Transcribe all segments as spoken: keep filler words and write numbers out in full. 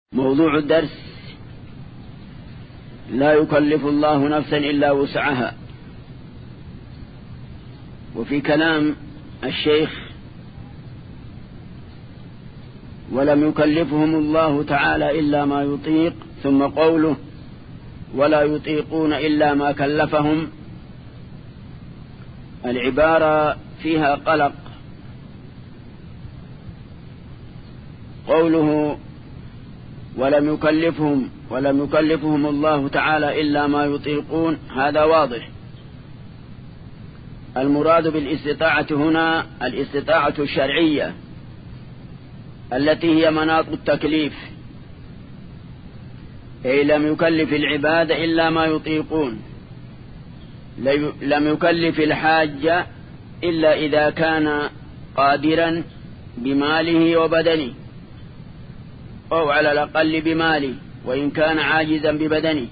موضوع الدرس: لا يكلف الله نفسا إلا وسعها. وفي كلام الشيخ: ولم يكلفهم الله تعالى إلا ما يطيق، ثم قوله: ولا يطيقون إلا ما كلفهم. العبارة فيها قلق. قوله ولم يكلفهم ولم يكلفهم الله تعالى إلا ما يطيقون، هذا واضح. المراد بالاستطاعة هنا الاستطاعة الشرعية التي هي مناط التكليف، أي لم يكلف العباد إلا ما يطيقون. لم يكلف الحاج إلا إذا كان قادرا بماله وبدنه، أو على الأقل بماله، وإن كان عاجزا ببدنه.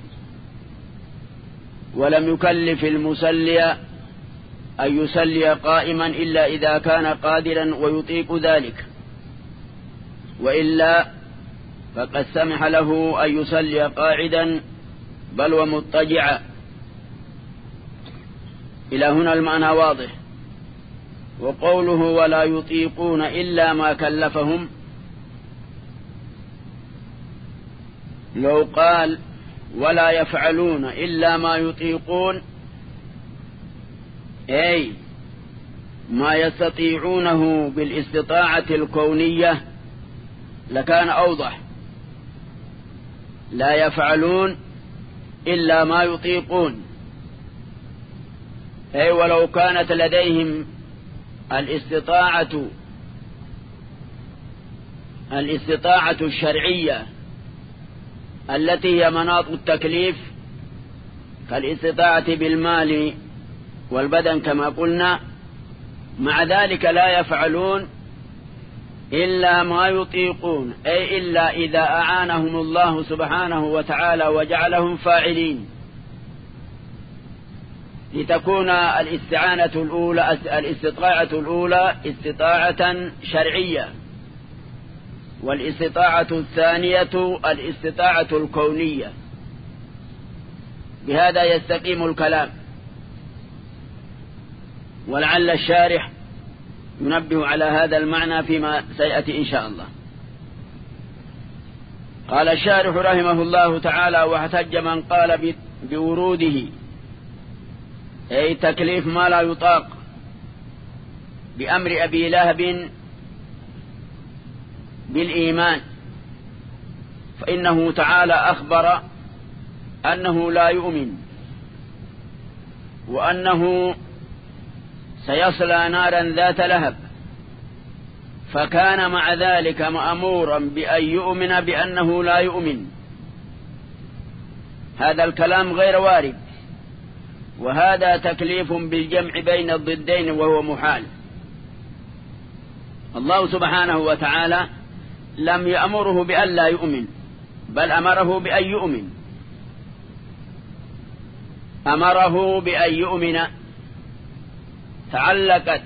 ولم يكلف المصلي أن يصلي قائما إلا إذا كان قادرا ويطيق ذلك، وإلا فقد سمح له أن يصلي قاعدا بل ومضطجعا. إلى هنا المعنى واضح. وقوله ولا يطيقون إلا ما كلفهم، لو قال ولا يفعلون إلا ما يطيقون، أي ما يستطيعونه بالاستطاعة الكونية، لكان أوضح. لا يفعلون إلا ما يطيقون، أي ولو كانت لديهم الاستطاعة الاستطاعة الشرعية التي هي مناط التكليف كالاستطاعة بالمال والبدن كما قلنا، مع ذلك لا يفعلون إلا ما يطيقون، أي إلا إذا أعانهم الله سبحانه وتعالى وجعلهم فاعلين، لتكون الاستعانة الأولى الاستطاعة الأولى استطاعة شرعية، والاستطاعة الثانية الاستطاعة الكونية. بهذا يستقيم الكلام، ولعل الشارح ينبه على هذا المعنى فيما سيأتي إن شاء الله. قال الشارح رحمه الله تعالى: واحتج من قال بوروده، أي تكليف ما لا يطاق، بأمر أبي لهب بالإيمان، فإنه تعالى أخبر أنه لا يؤمن، وأنه سيصلى نارا ذات لهب، فكان مع ذلك مأمورا بأن يؤمن بأنه لا يؤمن. هذا الكلام غير وارد، وهذا تكليف بالجمع بين الضدين وهو محال. الله سبحانه وتعالى لم يأمره بأن لا يؤمن، بل أمره بأن يؤمن، أمره بأن يؤمن. تعلقت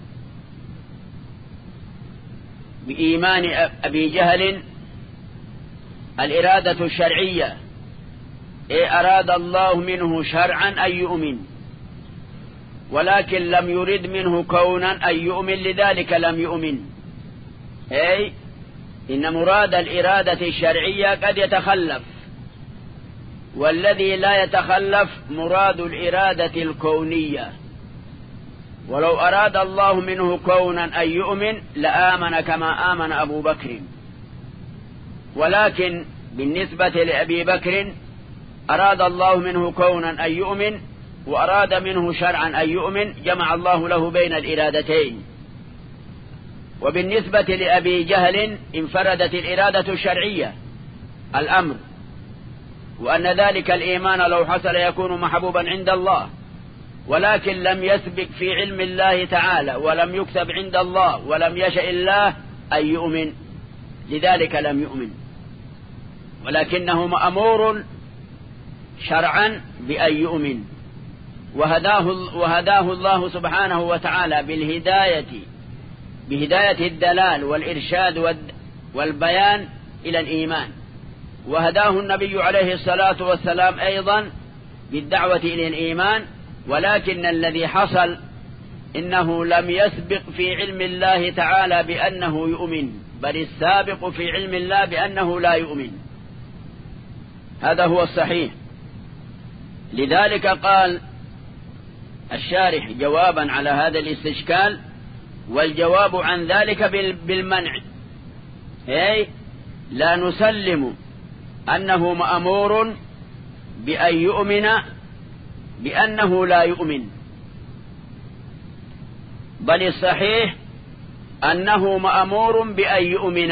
بإيمان أبي جهل الإرادة الشرعية، إيه أراد الله منه شرعا أن يؤمن، ولكن لم يرد منه كونا أن يؤمن، لذلك لم يؤمن. أي إن مراد الإرادة الشرعية قد يتخلف، والذي لا يتخلف مراد الإرادة الكونية. ولو أراد الله منه كونا أن يؤمن لآمن كما آمن أبو بكر، ولكن بالنسبة لأبي بكر أراد الله منه كونا أن يؤمن، وأراد منه شرعا أن يؤمن، جمع الله له بين الإرادتين. وبالنسبة لأبي جهل انفردت الإرادة الشرعية، الأمر، وأن ذلك الإيمان لو حصل يكون محبوبا عند الله، ولكن لم يسبق في علم الله تعالى، ولم يكتب عند الله، ولم يشأ الله أن يؤمن، لذلك لم يؤمن، ولكنه مأمور شرعا بأن يؤمن. وهداه, وهداه الله سبحانه وتعالى بالهداية، بهداية الدلال والإرشاد والبيان إلى الإيمان، وهداه النبي عليه الصلاة والسلام أيضا بالدعوة إلى الإيمان، ولكن الذي حصل إنه لم يسبق في علم الله تعالى بأنه يؤمن، بل السابق في علم الله بأنه لا يؤمن. هذا هو الصحيح. لذلك قال الشارح جوابا على هذا الاستشكال: والجواب عن ذلك بالمنع، أي لا نسلم أنه مأمور بأن يؤمن بأنه لا يؤمن، بل الصحيح أنه مأمور بأن يؤمن،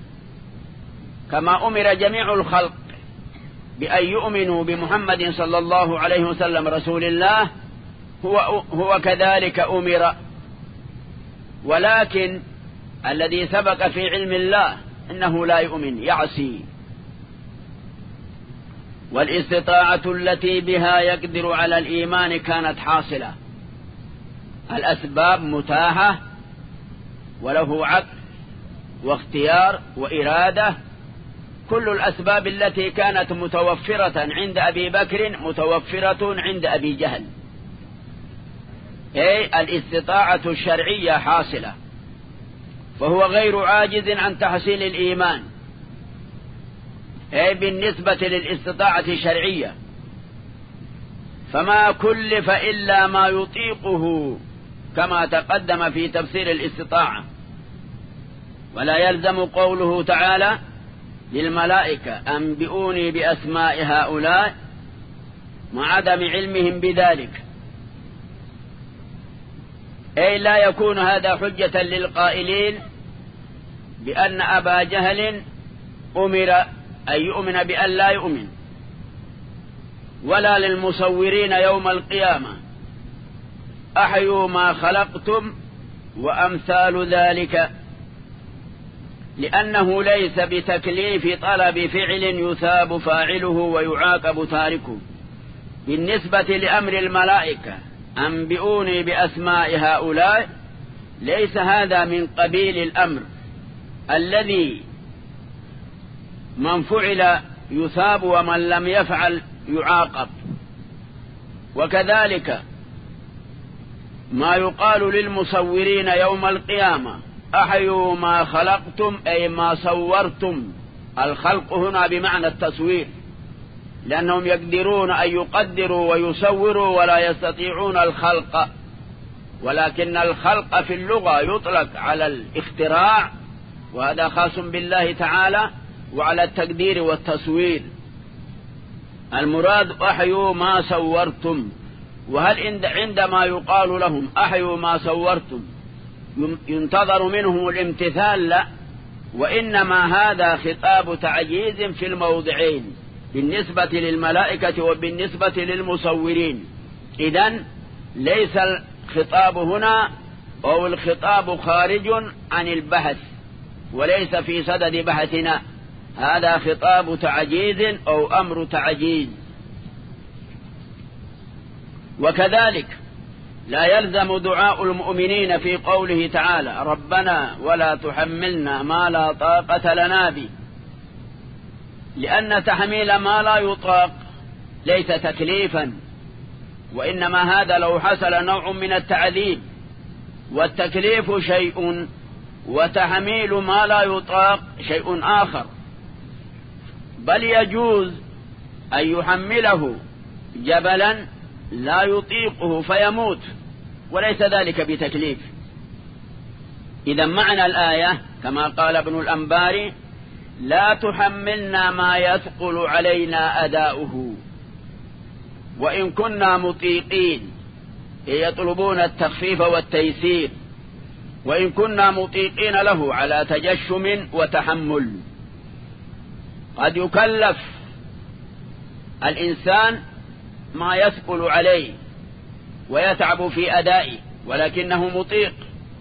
كما أمر جميع الخلق بأن يؤمنوا بمحمد صلى الله عليه وسلم رسول الله، هو, هو كذلك أمر. ولكن الذي سبق في علم الله إنه لا يؤمن، يعصي. والاستطاعة التي بها يقدر على الإيمان كانت حاصلة، الأسباب متاحة، وله عقل واختيار وإرادة. كل الأسباب التي كانت متوفرة عند أبي بكر متوفرة عند أبي جهل، أي الاستطاعة الشرعية حاصلة، فهو غير عاجز عن تحصيل الإيمان، أي بالنسبة للاستطاعة الشرعية. فما كلف إلا ما يطيقه، كما تقدم في تفسير الاستطاعة. ولا يلزم قوله تعالى للملائكة أنبئوني بأسماء هؤلاء مع عدم علمهم بذلك، أي لا يكون هذا حجة للقائلين بأن أبا جهل أمر أن يؤمن بأن لا يؤمن، ولا للمصورين يوم القيامة أحيوا ما خلقتم وأمثال ذلك، لأنه ليس بتكليف طلب فعل يثاب فاعله ويعاقب تاركه. بالنسبة لأمر الملائكة أنبئوني بأسماء هؤلاء، ليس هذا من قبيل الأمر الذي من فعل يثاب ومن لم يفعل يعاقب. وكذلك ما يقال للمصورين يوم القيامة أحيوا ما خلقتم، أي ما صورتم. الخلق هنا بمعنى التصوير، لأنهم يقدرون أن يقدروا ويصوروا ولا يستطيعون الخلق، ولكن الخلق في اللغة يطلق على الاختراع، وهذا خاص بالله تعالى، وعلى التقدير والتصوير. المراد أحيوا ما صورتم. وهل عندما يقال لهم أحيوا ما صورتم ينتظر منهم الامتثال؟ لا، وإنما هذا خطاب تعجيز في الموضعين، بالنسبة للملائكة وبالنسبة للمصورين. إذن ليس الخطاب هنا أو الخطاب خارج عن البحث، وليس في صدد بحثنا، هذا خطاب تعجيز أو أمر تعجيز. وكذلك لا يلزم دعاء المؤمنين في قوله تعالى ربنا ولا تحملنا ما لا طاقة لنا به، لأن تحميل ما لا يطاق ليس تكليفا، وإنما هذا لو حصل نوع من التعذيب، والتكليف شيء وتحميل ما لا يطاق شيء آخر. بل يجوز أن يحمله جبلا لا يطيقه فيموت، وليس ذلك بتكليف. إذا معنى الآية كما قال ابن الأنباري لا تحملنا ما يثقل علينا أداؤه، وإن كنا مطيقين، يطلبون التخفيف والتيسير، وإن كنا مطيقين له على تجشم وتحمل. قد يكلف الإنسان ما يثقل عليه ويتعب في أدائه، ولكنه مطيق.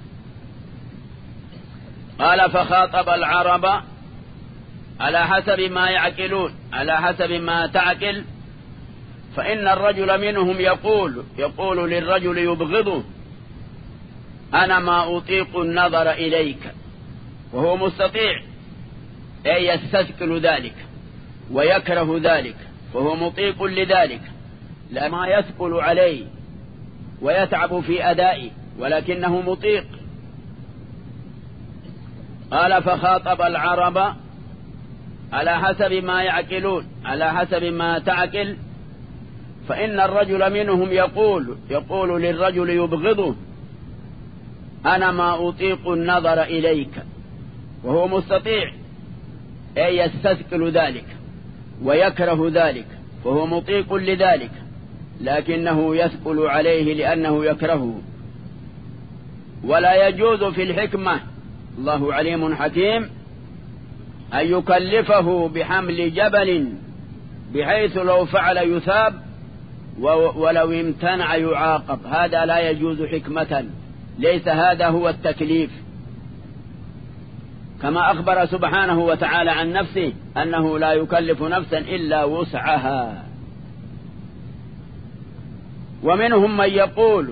قال فخاطب العرب على حسب ما يعقلون، على حسب ما تعقل. فإن الرجل منهم يقول يقول للرجل يبغضه أنا ما أطيق النظر إليك، وهو مستطيع، أي يستثقل ذلك. ويكره ذلك فهو مطيق لذلك، لا ما يثقل عليه ويتعب في أدائه ولكنه مطيق. قال فخاطب العرب على حسب ما يعقلون، على حسب ما تعقل. فإن الرجل منهم يقول يقول للرجل يبغضه: أنا ما أطيق النظر إليك، وهو مستطيع، أي يستثقل ذلك ويكره ذلك فهو مطيق لذلك، لكنه يثقل عليه لأنه يكرهه. ولا يجوز في الحكمة، الله عليم حكيم، أن يكلفه بحمل جبل بحيث لو فعل يثاب ولو امتنع يعاقب. هذا لا يجوز حكمة، ليس هذا هو التكليف، كما أخبر سبحانه وتعالى عن نفسه أنه لا يكلف نفسا إلا وسعها. ومنهم من يقول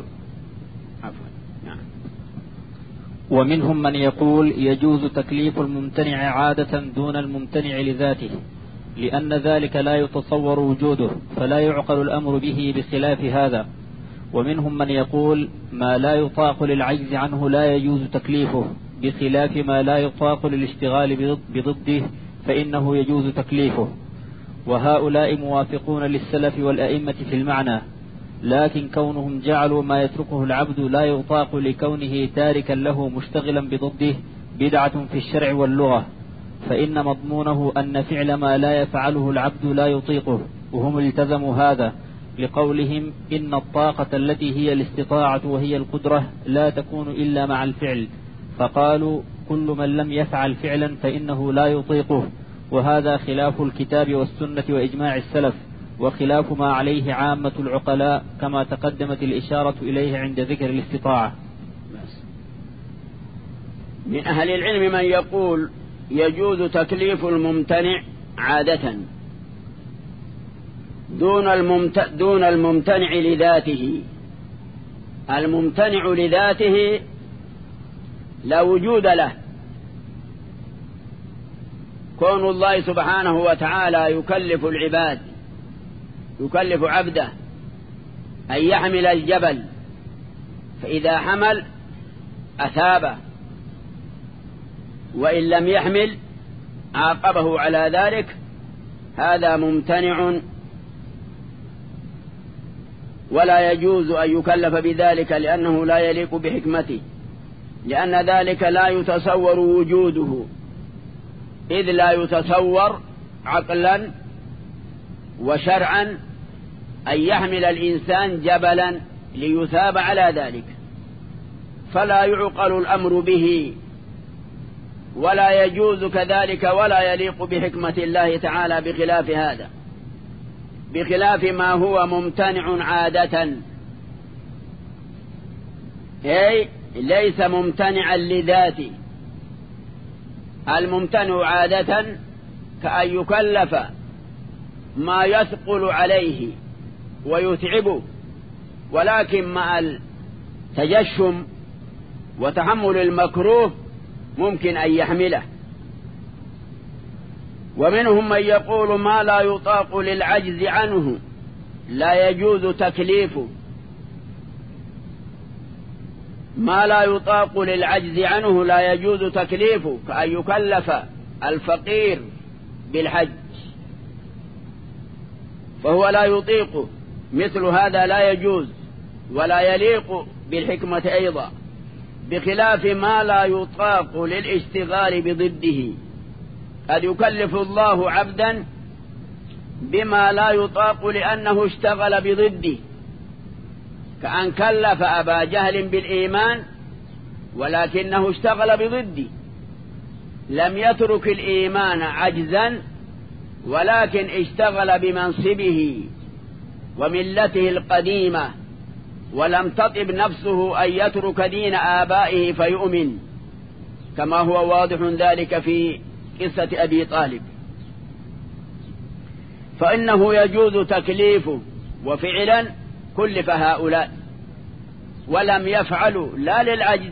ومنهم من يقول يجوز تكليف الممتنع عادة دون الممتنع لذاته، لأن ذلك لا يتصور وجوده فلا يعقل الأمر به بخلاف هذا. ومنهم من يقول ما لا يطاق للعجز عنه لا يجوز تكليفه، بخلاف ما لا يطاق للاشتغال بضده فإنه يجوز تكليفه. وهؤلاء موافقون للسلف والأئمة في المعنى، لكن كونهم جعلوا ما يتركه العبد لا يطاق لكونه تاركا له مشتغلا بضده بدعة في الشرع واللغة، فإن مضمونه أن فعل ما لا يفعله العبد لا يطيقه، وهم التزموا هذا لقولهم إن الطاقة التي هي الاستطاعة وهي القدرة لا تكون إلا مع الفعل، فقالوا كل من لم يفعل فعلا فإنه لا يطيقه، وهذا خلاف الكتاب والسنة وإجماع السلف، وخلاف ما عليه عامة العقلاء كما تقدمت الإشارة إليه عند ذكر الاستطاعة. من أهل العلم من يقول يجوز تكليف الممتنع عادة دون الممت... دون الممتنع لذاته. الممتنع لذاته لا وجود له، كون الله سبحانه وتعالى يكلف العباد، يكلف عبده أن يحمل الجبل، فإذا حمل أثابه، وإن لم يحمل عاقبه على ذلك. هذا ممتنع ولا يجوز أن يكلف بذلك، لأنه لا يليق بحكمته، لأن ذلك لا يتصور وجوده، إذ لا يتصور عقلا وشرعا أن يحمل الإنسان جبلا ليثاب على ذلك، فلا يعقل الأمر به، ولا يجوز كذلك ولا يليق بحكمة الله تعالى بخلاف هذا، بخلاف ما هو ممتنع عادة، أي ليس ممتنعا لذاته. الممتنع عادة كأن يكلف ما يثقل عليه ويتعبه، ولكن مع التجشم وتحمل المكروه ممكن أن يحمله. ومنهم من يقول ما لا يطاق للعجز عنه لا يجوز تكليفه. ما لا يطاق للعجز عنه لا يجوز تكليفه، كأن يكلف الفقير بالحج فهو لا يطيقه، مثل هذا لا يجوز ولا يليق بالحكمة أيضا، بخلاف ما لا يطاق للاشتغال بضده. قد يكلف الله عبدا بما لا يطاق لأنه اشتغل بضده، كأن كلف أبا جهل بالإيمان ولكنه اشتغل بضده، لم يترك الإيمان عجزا ولكن اشتغل بمنصبه وملته القديمة، ولم تطب نفسه أن يترك دين آبائه فيؤمن، كما هو واضح ذلك في قصة أبي طالب. فإنه يجوز تكليفه، وفعلا كلف هؤلاء ولم يفعلوا لا للعجز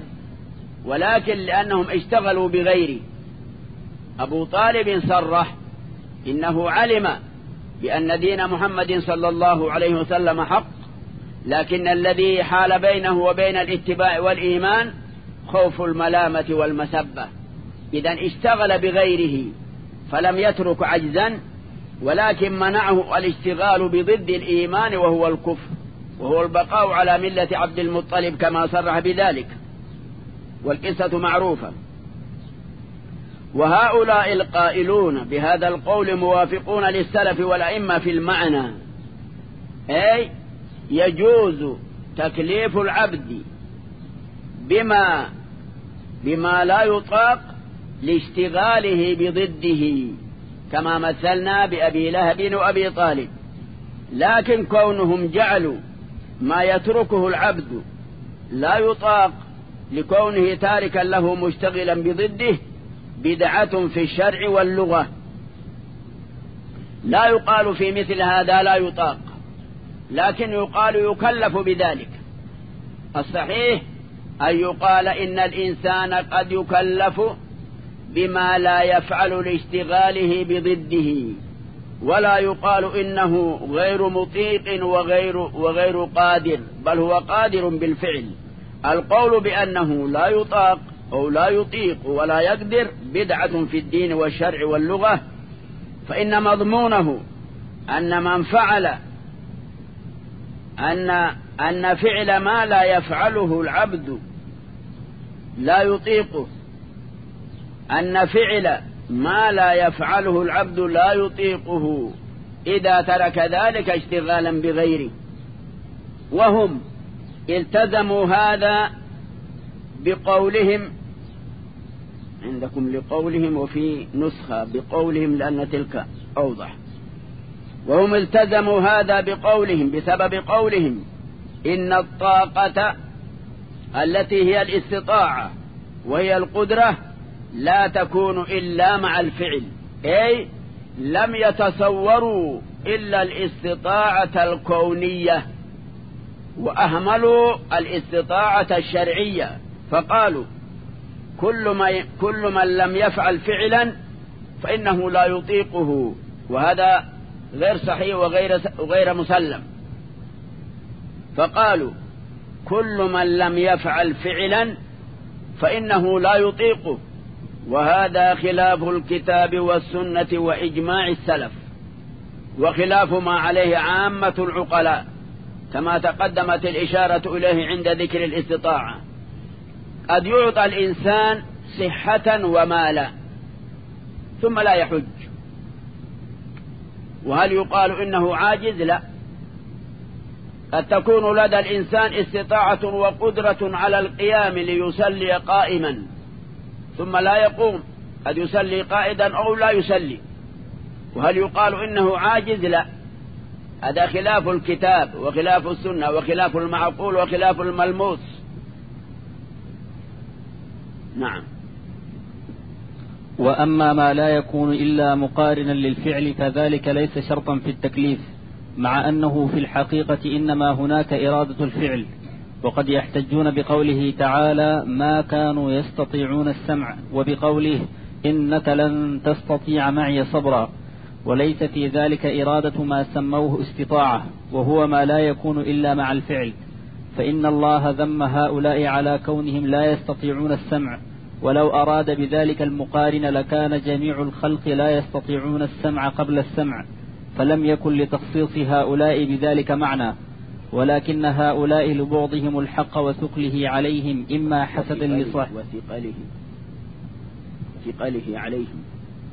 ولكن لأنهم اشتغلوا بغيره. أبو طالب صرح إنه علم بأن دين محمد صلى الله عليه وسلم حق، لكن الذي حال بينه وبين الاتباع والإيمان خوف الملامة والمسبة. إذن اشتغل بغيره فلم يترك عجزا، ولكن منعه الاشتغال بضد الإيمان وهو الكفر، وهو البقاء على ملة عبد المطلب كما صرح بذلك، والقصة معروفة. وهؤلاء القائلون بهذا القول موافقون للسلف والأئمة في المعنى، أي يجوز تكليف العبد بما بما لا يطاق لاشتغاله بضده، كما مثلنا بأبي لهب وأبي طالب. لكن كونهم جعلوا ما يتركه العبد لا يطاق لكونه تاركا له مشتغلا بضده بدعة في الشرع واللغة. لا يقال في مثل هذا لا يطاق، لكن يقال يكلف بذلك. الصحيح أن يقال إن الإنسان قد يكلف بما لا يفعل لاشتغاله بضده، ولا يقال إنه غير مطيق وغير, وغير قادر، بل هو قادر بالفعل. القول بأنه لا يطاق أو لا يطيق ولا يقدر بدعة في الدين والشرع واللغة، فإن مضمونه أن من فعل أن أن فعل ما لا يفعله العبد لا يطيقه، أن فعل ما لا يفعله العبد لا يطيقه إذا ترك ذلك اشتغالا بغيره. وهم التزموا هذا بقولهم، عندكم لقولهم وفي نسخة بقولهم لأن تلك أوضح. وهم التزموا هذا بقولهم بسبب قولهم إن الطاقة التي هي الاستطاعة وهي القدرة لا تكون إلا مع الفعل، أي لم يتصوروا إلا الاستطاعة الكونية وأهملوا الاستطاعة الشرعية، فقالوا كل, ما كل من لم يفعل فعلا فإنه لا يطيقه، وهذا غير صحيح وغير, وغير مسلم. فقالوا كل من لم يفعل فعلا فإنه لا يطيقه، وهذا خلاف الكتاب والسنة وإجماع السلف، وخلاف ما عليه عامة العقلاء، كما تقدمت الإشارة إليه عند ذكر الاستطاعة. قد يعطى الإنسان صحة ومالا ثم لا يحج، وهل يقال إنه عاجز؟ لا، قد تكون لدى الإنسان استطاعة وقدرة على القيام ليصلي قائما ثم لا يقوم، قد يصلي قائدا أو لا يصلي، وهل يقال إنه عاجز؟ لا، هذا خلاف الكتاب وخلاف السنة وخلاف المعقول وخلاف الملموس. نعم. وأما ما لا يكون إلا مقارنا للفعل كذلك ليس شرطا في التكليف، مع أنه في الحقيقة إنما هناك إرادة الفعل. وقد يحتجون بقوله تعالى ما كانوا يستطيعون السمع، وبقوله إنك لن تستطيع معي صبرا، وليس في ذلك إرادة ما سموه استطاعة، وهو ما لا يكون إلا مع الفعل. فإن الله ذم هؤلاء على كونهم لا يستطيعون السمع، ولو أراد بذلك المقارن لكان جميع الخلق لا يستطيعون السمع قبل السمع، فلم يكن لتخصيص هؤلاء بذلك معنى. ولكن هؤلاء لبعضهم الحق وثقله عليهم إما حسدا لصاحبه وثقله ثقله عليهم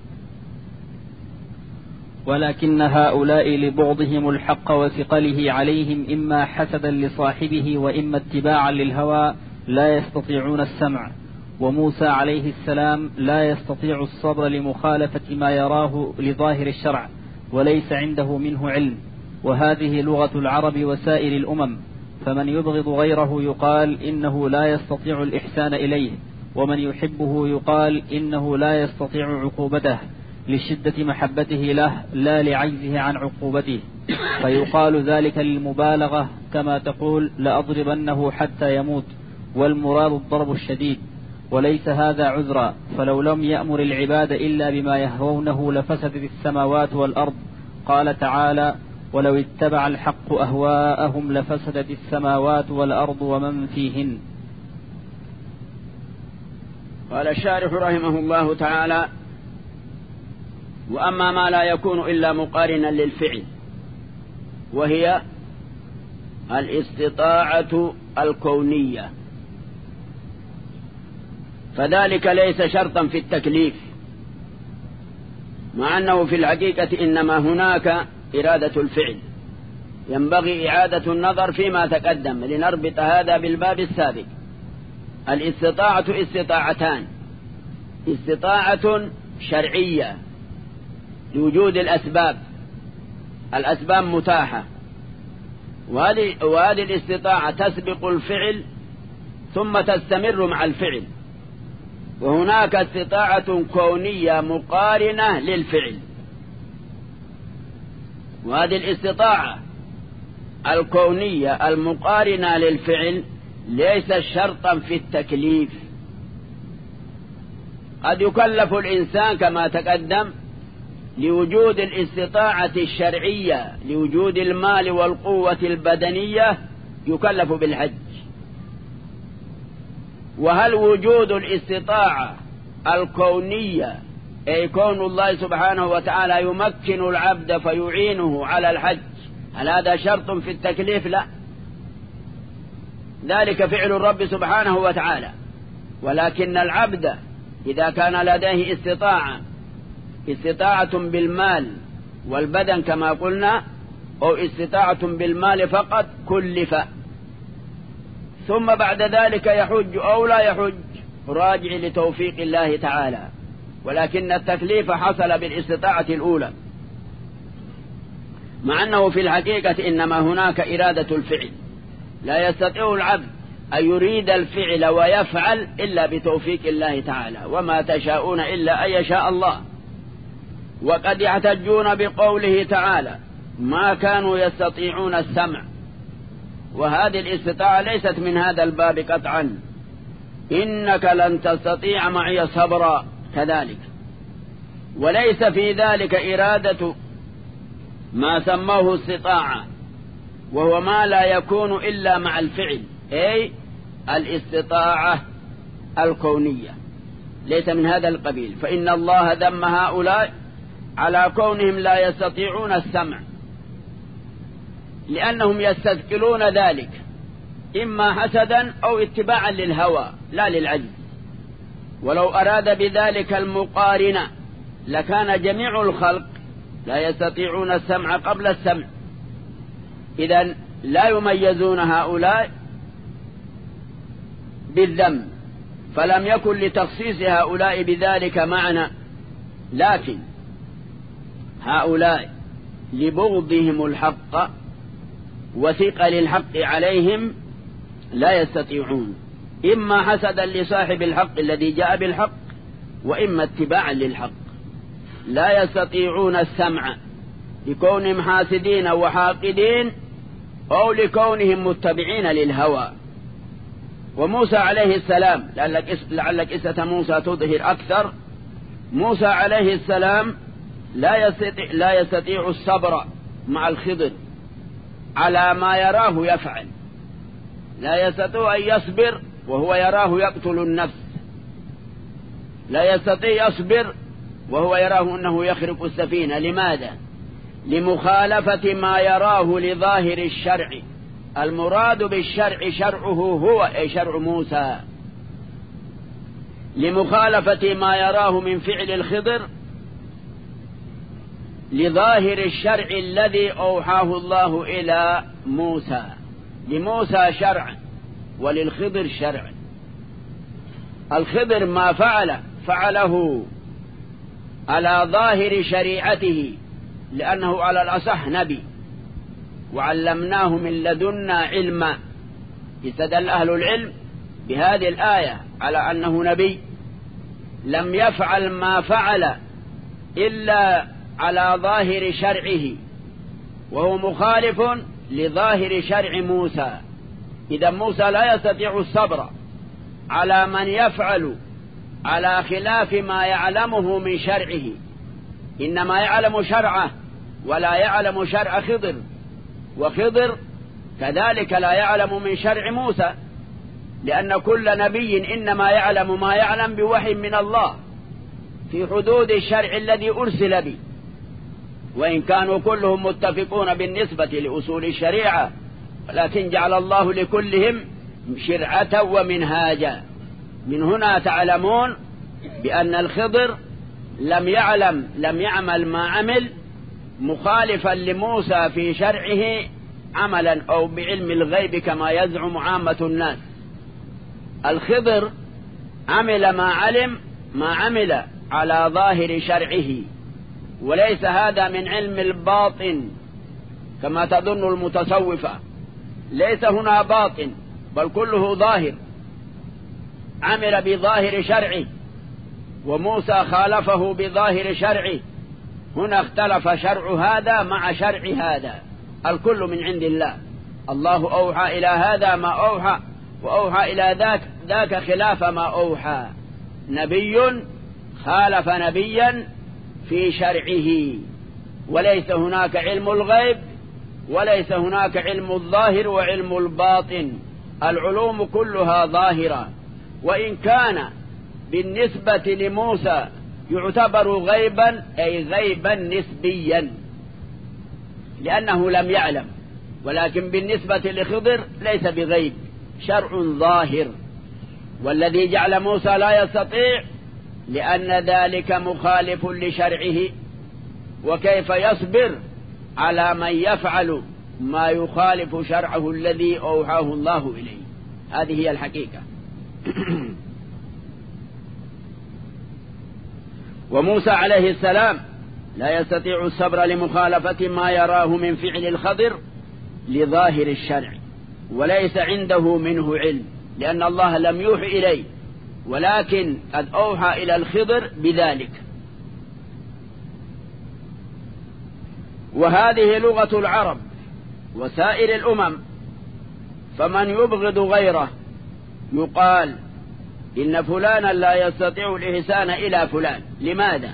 ولكن هؤلاء لبعضهم الحق وثقله عليهم إما حسدا لصاحبه وإما اتباعا للهوى لا يستطيعون السمع. وموسى عليه السلام لا يستطيع الصبر لمخالفة ما يراه لظاهر الشرع وليس عنده منه علم، وهذه لغة العرب وسائر الأمم. فمن يبغض غيره يقال إنه لا يستطيع الإحسان إليه، ومن يحبه يقال إنه لا يستطيع عقوبته لشدة محبته له لا لعجزه عن عقوبته، فيقال ذلك للمبالغة، كما تقول لأضربنه حتى يموت، والمراد الضرب الشديد. وليس هذا عذرا، فلو لم يأمر العباد إلا بما يهوونه لفسدت السماوات والأرض. قال تعالى: ولو اتبع الحق أهواءهم لفسدت السماوات والأرض ومن فيهن. قال الشارح رحمه الله تعالى: وأما ما لا يكون إلا مقارنا للفعل، وهي الاستطاعة الكونية، فذلك ليس شرطا في التكليف، مع أنه في الحقيقة إنما هناك إرادة الفعل. ينبغي إعادة النظر فيما تقدم لنربط هذا بالباب السابق. الاستطاعة استطاعتان: استطاعة شرعية لوجود الأسباب، الأسباب متاحة، وهذه الاستطاعة تسبق الفعل ثم تستمر مع الفعل. وهناك استطاعة كونية مقارنة للفعل، وهذه الاستطاعة الكونية المقارنة للفعل ليس شرطا في التكليف. قد يكلف الإنسان كما تقدم لوجود الاستطاعة الشرعية، لوجود المال والقوة البدنية يكلف بالحج. وهل وجود الاستطاعة الكونية، أي كون الله سبحانه وتعالى يمكن العبد فيعينه على الحج، هل هذا شرط في التكليف؟ لا، ذلك فعل الرب سبحانه وتعالى. ولكن العبد إذا كان لديه استطاعة استطاعة بالمال والبدن كما قلنا، أو استطاعة بالمال فقط، كلف، ثم بعد ذلك يحج أو لا يحج راجع لتوفيق الله تعالى. ولكن التكليف حصل بالاستطاعة الأولى، مع أنه في الحقيقة إنما هناك إرادة الفعل. لا يستطيع العبد أن يريد الفعل ويفعل إلا بتوفيق الله تعالى، وما تشاءون إلا أن يشاء الله. وقد يحتجون بقوله تعالى: ما كانوا يستطيعون السمع، وهذه الاستطاعة ليست من هذا الباب قطعا. إنك لن تستطيع معي صبرا كذلك. وليس في ذلك إرادة ما سموه استطاعة، وهو ما لا يكون إلا مع الفعل، أي الاستطاعة الكونية، ليس من هذا القبيل. فإن الله ذم هؤلاء على كونهم لا يستطيعون السمع، لأنهم يستثقلون ذلك إما حسدا أو اتباعا للهوى لا للعجز. ولو أراد بذلك المقارنة لكان جميع الخلق لا يستطيعون السمع قبل السمع. إذن لا يميزون هؤلاء بالذم، فلم يكن لتخصيص هؤلاء بذلك معنى. لكن هؤلاء لبغضهم الحق وثقل الحق عليهم لا يستطيعون، إما حسدا لصاحب الحق الذي جاء بالحق، وإما اتباعا للحق. لا يستطيعون السمع لكونهم حاسدين وحاقدين، أو لكونهم متبعين للهوى. وموسى عليه السلام، لعلك قصة موسى تظهر أكثر، موسى عليه السلام لا يستطيع, لا يستطيع الصبر مع الخضر على ما يراه يفعل. لا يستطيع أن يصبر وهو يراه يقتل النفس، لا يستطيع يصبر وهو يراه أنه يخرق السفينة. لماذا؟ لمخالفة ما يراه لظاهر الشرع. المراد بالشرع شرعه هو، أي شرع موسى، لمخالفة ما يراه من فعل الخضر لظاهر الشرع الذي أوحاه الله إلى موسى. لموسى شرع وللخضر شرع. الخضر ما فعل فعله على ظاهر شريعته، لأنه على الأصح نبي، وعلمناه من لدنا علما. استدل أهل العلم بهذه الآية على أنه نبي. لم يفعل ما فعل إلا على ظاهر شرعه، وهو مخالف لظاهر شرع موسى. إذا موسى لا يستطيع الصبر على من يفعل على خلاف ما يعلمه من شرعه، إنما يعلم شرعه ولا يعلم شرع خضر، وخضر كذلك لا يعلم من شرع موسى، لأن كل نبي إنما يعلم ما يعلم بوحي من الله في حدود الشرع الذي أرسل به، وإن كانوا كلهم متفقون بالنسبة لأصول الشريعة، ولكن جعل الله لكلهم شرعة ومنهاجا. من هنا تعلمون بأن الخضر لم يعلم لم يعمل ما عمل مخالفا لموسى في شرعه عملا أو بعلم الغيب كما يزعم عامة الناس. الخضر عمل ما علم ما عمل على ظاهر شرعه، وليس هذا من علم الباطن كما تظن المتصوفة، ليس هنا باطن بل كله ظاهر، عمل بظاهر شرعه، وموسى خالفه بظاهر شرعه. هنا اختلف شرع هذا مع شرع هذا، الكل من عند الله. الله أوحى إلى هذا ما أوحى، وأوحى إلى ذاك ذاك خلاف ما أوحى. نبي خالف نبيا في شرعه، وليس هناك علم الغيب وليس هناك علم الظاهر وعلم الباطن، العلوم كلها ظاهرة. وإن كان بالنسبة لموسى يعتبر غيبا أي غيبا نسبيا لأنه لم يعلم، ولكن بالنسبة لخضر ليس بغيب، شرع ظاهر. والذي جعل موسى لا يستطيع لأن ذلك مخالف لشرعه، وكيف يصبر على من يفعل ما يخالف شرعه الذي أوحاه الله إليه؟ هذه هي الحقيقة. وموسى عليه السلام لا يستطيع الصبر لمخالفة ما يراه من فعل الخضر لظاهر الشرع، وليس عنده منه علم، لأن الله لم يوحي إليه، ولكن قد أوحى إلى الخضر بذلك. وهذه لغة العرب وسائر الأمم، فمن يبغض غيره يقال إن فلانا لا يستطيع الإحسان إلى فلان. لماذا؟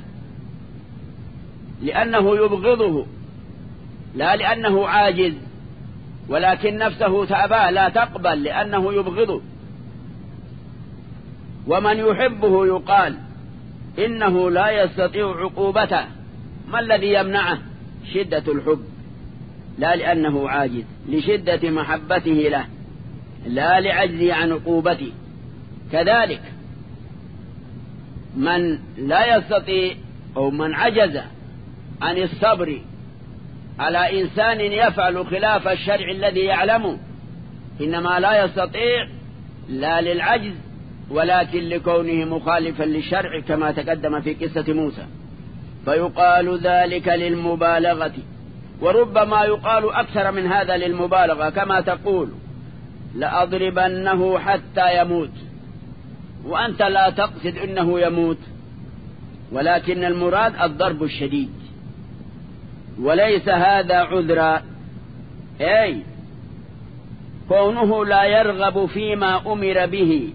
لأنه يبغضه، لا لأنه عاجز، ولكن نفسه تأبى لا تقبل لأنه يبغضه. ومن يحبه يقال إنه لا يستطيع عقوبته. ما الذي يمنعه؟ شدة الحب، لا لأنه عاجز، لشدة محبته له، لا لعجزه عن عقوبته. كذلك من لا يستطيع أو من عجز عن الصبر على إنسان يفعل خلاف الشرع الذي يعلمه، إنما لا يستطيع لا للعجز ولكن لكونه مخالفا للشرع كما تقدم في قصة موسى، فيقال ذلك للمبالغة. وربما يقال أكثر من هذا للمبالغة، كما تقول لأضربنه حتى يموت، وأنت لا تقصد أنه يموت، ولكن المراد الضرب الشديد، وليس هذا عذرا، أي كونه لا يرغب فيما أمر به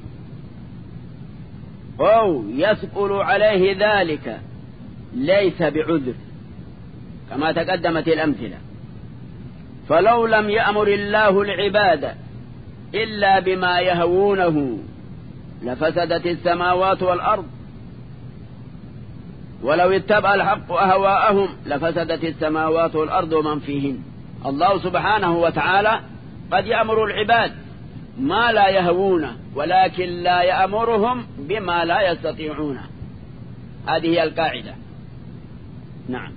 أو يثقل عليه ذلك ليس بعذر، كما تقدمت الأمثلة. فلو لم يأمر الله العباد إلا بما يهوونه لفسدت السماوات والأرض، ولو اتبع الحق أهواءهم لفسدت السماوات والأرض ومن فيهن. الله سبحانه وتعالى قد يأمر العباد ما لا يهوونه، ولكن لا يأمرهم بما لا يستطيعونه. هذه هي القاعدة. نعم.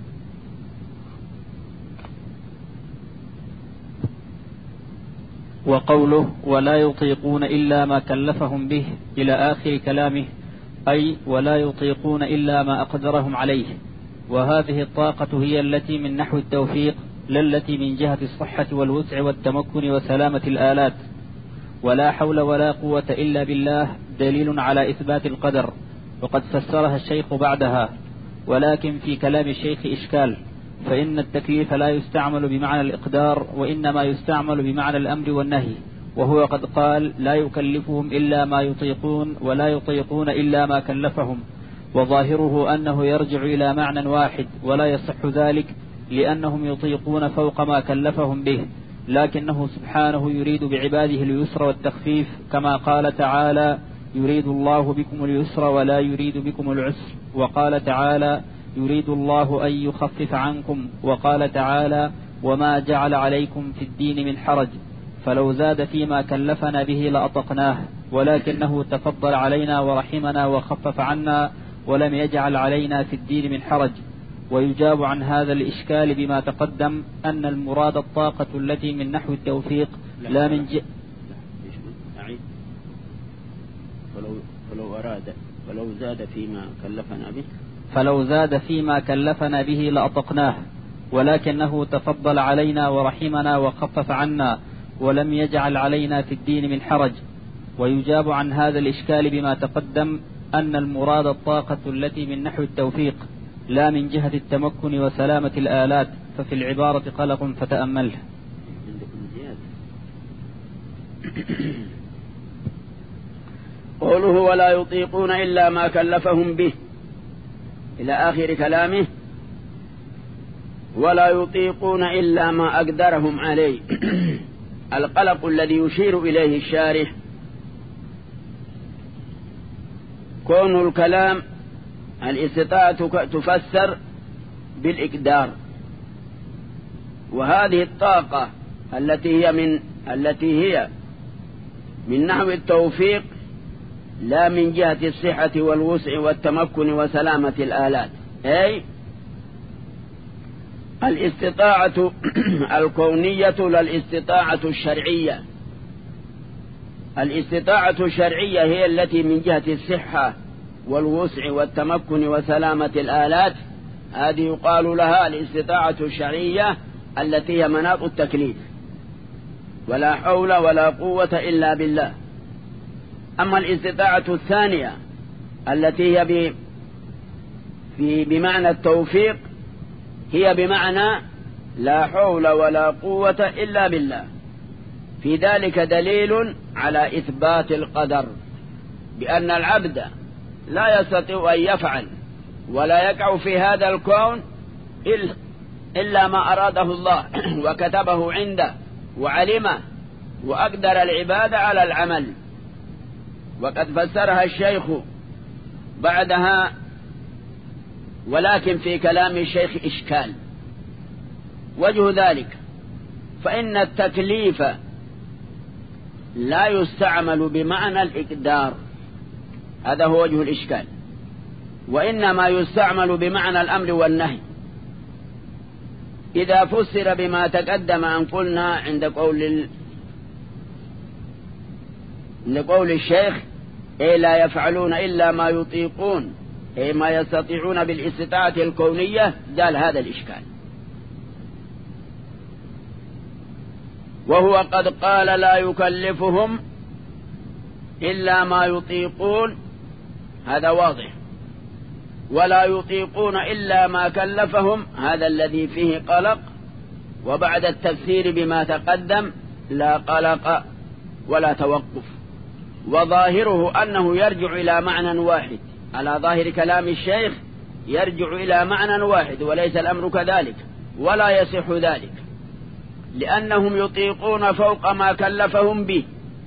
وقوله ولا يطيقون إلا ما كلفهم به إلى آخر كلامه، أي ولا يطيقون إلا ما أقدرهم عليه، وهذه الطاقة هي التي من نحو التوفيق، لا التي من جهة الصحة والوسع والتمكن وسلامة الآلات. ولا حول ولا قوة إلا بالله دليل على إثبات القدر، وقد فسرها الشيخ بعدها. ولكن في كلام الشيخ إشكال، فإن التكليف لا يستعمل بمعنى الإقدار، وإنما يستعمل بمعنى الأمر والنهي، وهو قد قال لا يكلفهم إلا ما يطيقون ولا يطيقون إلا ما كلفهم، وظاهره أنه يرجع إلى معنى واحد، ولا يصح ذلك لأنهم يطيقون فوق ما كلفهم به، لكنه سبحانه يريد بعباده اليسر والتخفيف، كما قال تعالى يريد الله بكم اليسر ولا يريد بكم العسر، وقال تعالى يريد الله أن يخفف عنكم، وقال تعالى وما جعل عليكم في الدين من حرج، فلو زاد فيما كلفنا به لأطقناه، ولكنه تفضل علينا ورحمنا وخفف عنا ولم يجعل علينا في الدين من حرج. ويجاب عن هذا الإشكال بما تقدم أن المراد الطاقة التي من نحو التوفيق لا, لا من ج... فلو, فلو أراد فلو زاد فيما كلفنا به فلو زاد فيما كلفنا به لأطقناه، ولكنه تفضل علينا ورحمنا وخفف عنا ولم يجعل علينا في الدين من حرج. ويجاب عن هذا الإشكال بما تقدم أن المراد الطاقة التي من نحو التوفيق لا من جهة التمكن وسلامة الآلات، ففي العبارة قلق فتأمله. قوله ولا يطيقون إلا ما كلفهم به إلى آخر كلامه، ولا يطيقون إلا ما أقدرهم عليه. القلق الذي يشير إليه الشارح كون الكلام الاستطاعة تفسر بالإقدار، وهذه الطاقة التي هي من التي هي من نحو التوفيق لا من جهة الصحة والوسع والتمكن وسلامة الآلات، أي الاستطاعة الكونية لا الاستطاعة الشرعية. الاستطاعة الشرعية هي التي من جهة الصحة والوسع والتمكن وسلامة الآلات، هذه يقال لها الاستطاعة الشرعية التي هي مناط التكليف، ولا حول ولا قوة إلا بالله. أما الاستطاعة الثانية التي هي بمعنى التوفيق هي بمعنى لا حول ولا قوة إلا بالله. في ذلك دليل على إثبات القدر، بأن العبد لا يستطيع أن يفعل ولا يقع في هذا الكون إلا ما أراده الله وكتبه عنده وعلمه وأقدر العباد على العمل. وقد فسرها الشيخ بعدها، ولكن في كلام الشيخ إشكال. وجه ذلك فإن التكليف لا يستعمل بمعنى الإقدار، هذا هو وجه الإشكال، وإنما يستعمل بمعنى الأمر والنهي. إذا فسر بما تقدم أن قلنا عند قول ال... لقول الشيخ إيه لا يفعلون إلا ما يطيقون، إيه ما يستطيعون بالاستطاعة الكونية، زال هذا الإشكال. وهو قد قال لا يكلفهم إلا ما يطيقون، هذا واضح، ولا يطيقون إلا ما كلفهم، هذا الذي فيه قلق. وبعد التفسير بما تقدم لا قلق ولا توقف، وظاهره أنه يرجع إلى معنى واحد، على ظاهر كلام الشيخ يرجع إلى معنى واحد، وليس الأمر كذلك ولا يصح ذلك، لأنهم يطيقون فوق ما كلفهم به.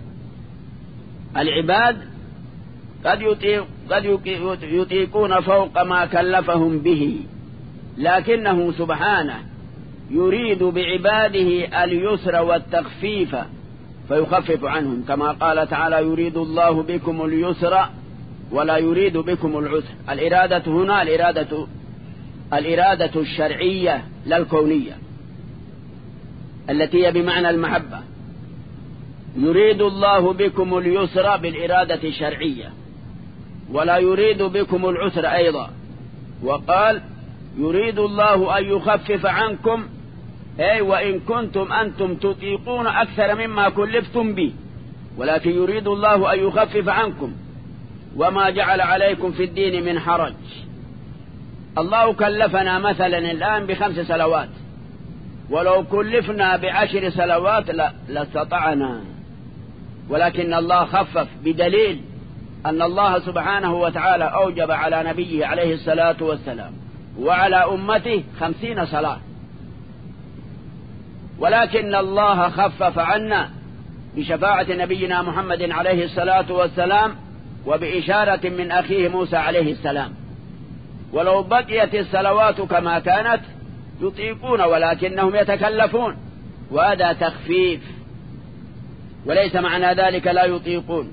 العباد قد, يطيق قد يطيقون فوق ما كلفهم به، لكنه سبحانه يريد بعباده اليسر والتخفيف فيخفف عنهم، كما قال تعالى يريد الله بكم اليسر ولا يريد بكم العسر. الإرادة هنا الإرادة, الإرادة الشرعية لا الكونية التي هي بمعنى المحبة. يريد الله بكم اليسر بالإرادة الشرعية، ولا يريد بكم العسر أيضا. وقال يريد الله أن يخفف عنكم، أي وإن كنتم أنتم تطيقون أكثر مما كلفتم به، ولكن يريد الله أن يخفف عنكم. وما جعل عليكم في الدين من حرج. الله كلفنا مثلا الآن بخمس صلوات، ولو كلفنا بعشر صلوات لاستطعنا، ولكن الله خفف بدليل أن الله سبحانه وتعالى أوجب على نبيه عليه الصلاة والسلام وعلى أمته خمسين صلاة، ولكن الله خفف عنا بشفاعة نبينا محمد عليه الصلاة والسلام وبإشارة من أخيه موسى عليه السلام. ولو بقيت الصلوات كما كانت يطيقون ولكنهم يتكلفون، وهذا تخفيف، وليس معنى ذلك لا يطيقون.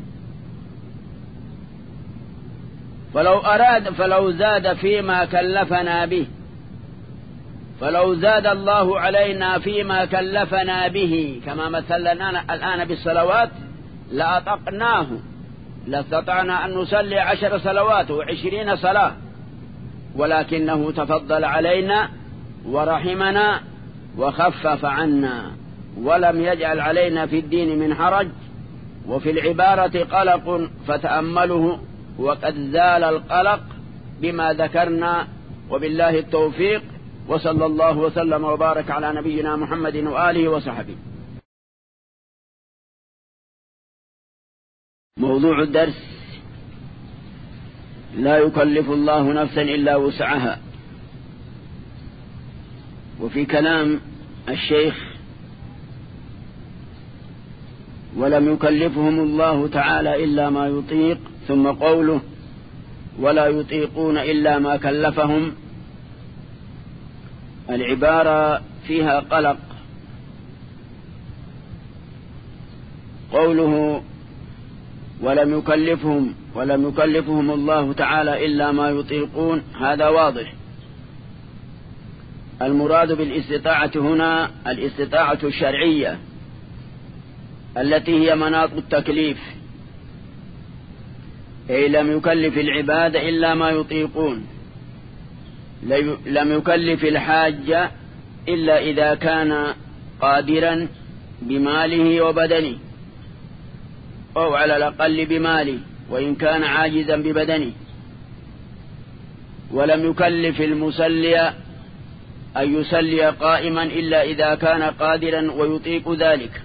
فلو أراد فلو زاد فيما كلفنا به فلو زاد الله علينا فيما كلفنا به كما مثلنا الآن بالصلوات لأطقناه، لاستطعنا أن نصلي عشر صلوات وعشرين صلاة، ولكنه تفضل علينا ورحمنا وخفف عنا ولم يجعل علينا في الدين من حرج. وفي العبارة قلق فتأمله، وقد زال القلق بما ذكرنا، وبالله التوفيق، وصلى الله وسلم وبارك على نبينا محمد وآله وصحبه. موضوع الدرس: لا يكلف الله نفسا إلا وسعها. وفي كلام الشيخ: ولم يكلفهم الله تعالى إلا ما يطيق، ثم قوله: ولا يطيقون إلا ما كلفهم. العبارة فيها قلق. قوله ولم يكلفهم ولم يكلفهم الله تعالى إلا ما يطيقون هذا واضح. المراد بالاستطاعة هنا الاستطاعة الشرعية التي هي مناط التكليف، أي لم يكلف العباد إلا ما يطيقون. لم يكلف الحاج إلا إذا كان قادرا بماله وبدنه، أو على الأقل بماله وإن كان عاجزا ببدنه. ولم يكلف المصلي أن يصلي قائما إلا إذا كان قادرا ويطيق ذلك،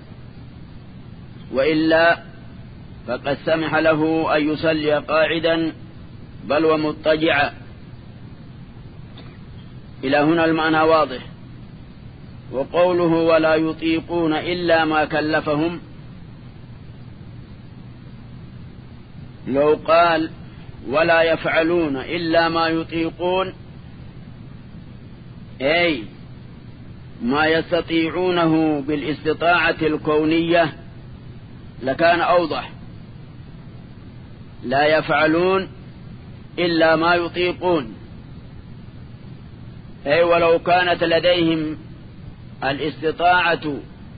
وإلا فقد سمح له أن يصلي قاعدا بل ومضطجعا. إلى هنا المعنى واضح. وقوله ولا يطيقون إلا ما كلفهم، لو قال ولا يفعلون إلا ما يطيقون أي ما يستطيعونه بالاستطاعة الكونية لكان أوضح. لا يفعلون إلا ما يطيقون، أي ولو كانت لديهم الاستطاعة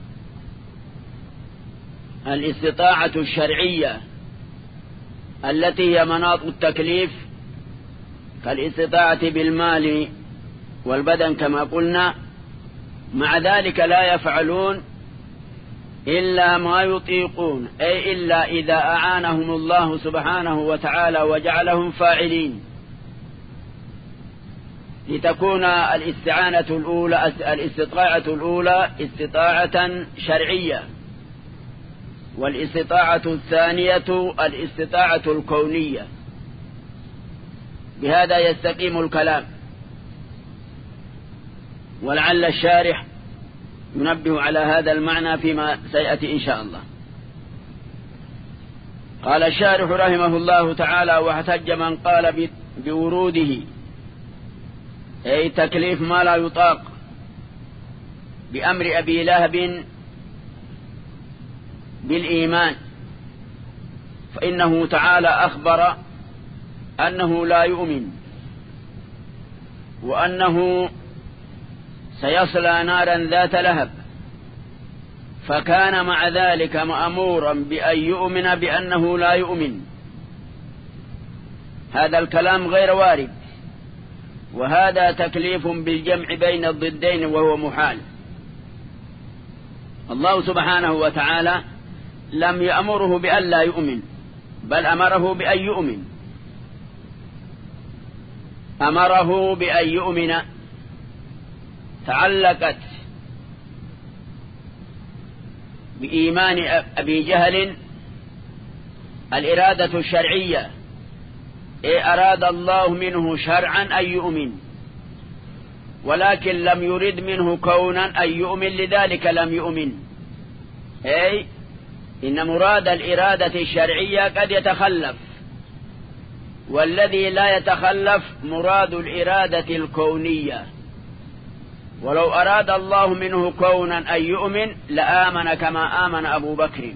الاستطاعة الشرعية التي هي مناط التكليف كالاستطاعة بالمال والبدن كما قلنا، مع ذلك لا يفعلون إلا ما يطيقون، أي إلا إذا أعانهم الله سبحانه وتعالى وجعلهم فاعلين، لتكون الاستعانة الأولى الاستطاعة الأولى استطاعة شرعية، والاستطاعة الثانية الاستطاعة الكونية. بهذا يستقيم الكلام، ولعل الشارح ينبه على هذا المعنى فيما سيأتي إن شاء الله. قال الشارح رحمه الله تعالى: واحتج من قال بوروده، أي تكليف ما لا يطاق، بأمر أبي لهب بالإيمان، فإنه تعالى أخبر أنه لا يؤمن، وأنه سيصلى نارا ذات لهب، فكان مع ذلك مأمورا بأن يؤمن بأنه لا يؤمن. هذا الكلام غير وارد، وهذا تكليف بالجمع بين الضدين وهو محال. الله سبحانه وتعالى لم يأمره بأن لا يؤمن، بل أمره بأن يؤمن، أمره بأن يؤمن. تعلقت بإيمان أبي جهل الإرادة الشرعية، إيه أراد الله منه شرعا أن يؤمن، ولكن لم يرد منه كونا أن يؤمن، لذلك لم يؤمن. أي إن مراد الإرادة الشرعية قد يتخلف، والذي لا يتخلف مراد الإرادة الكونية. ولو أراد الله منه كونا أن يؤمن لآمن كما آمن أبو بكر،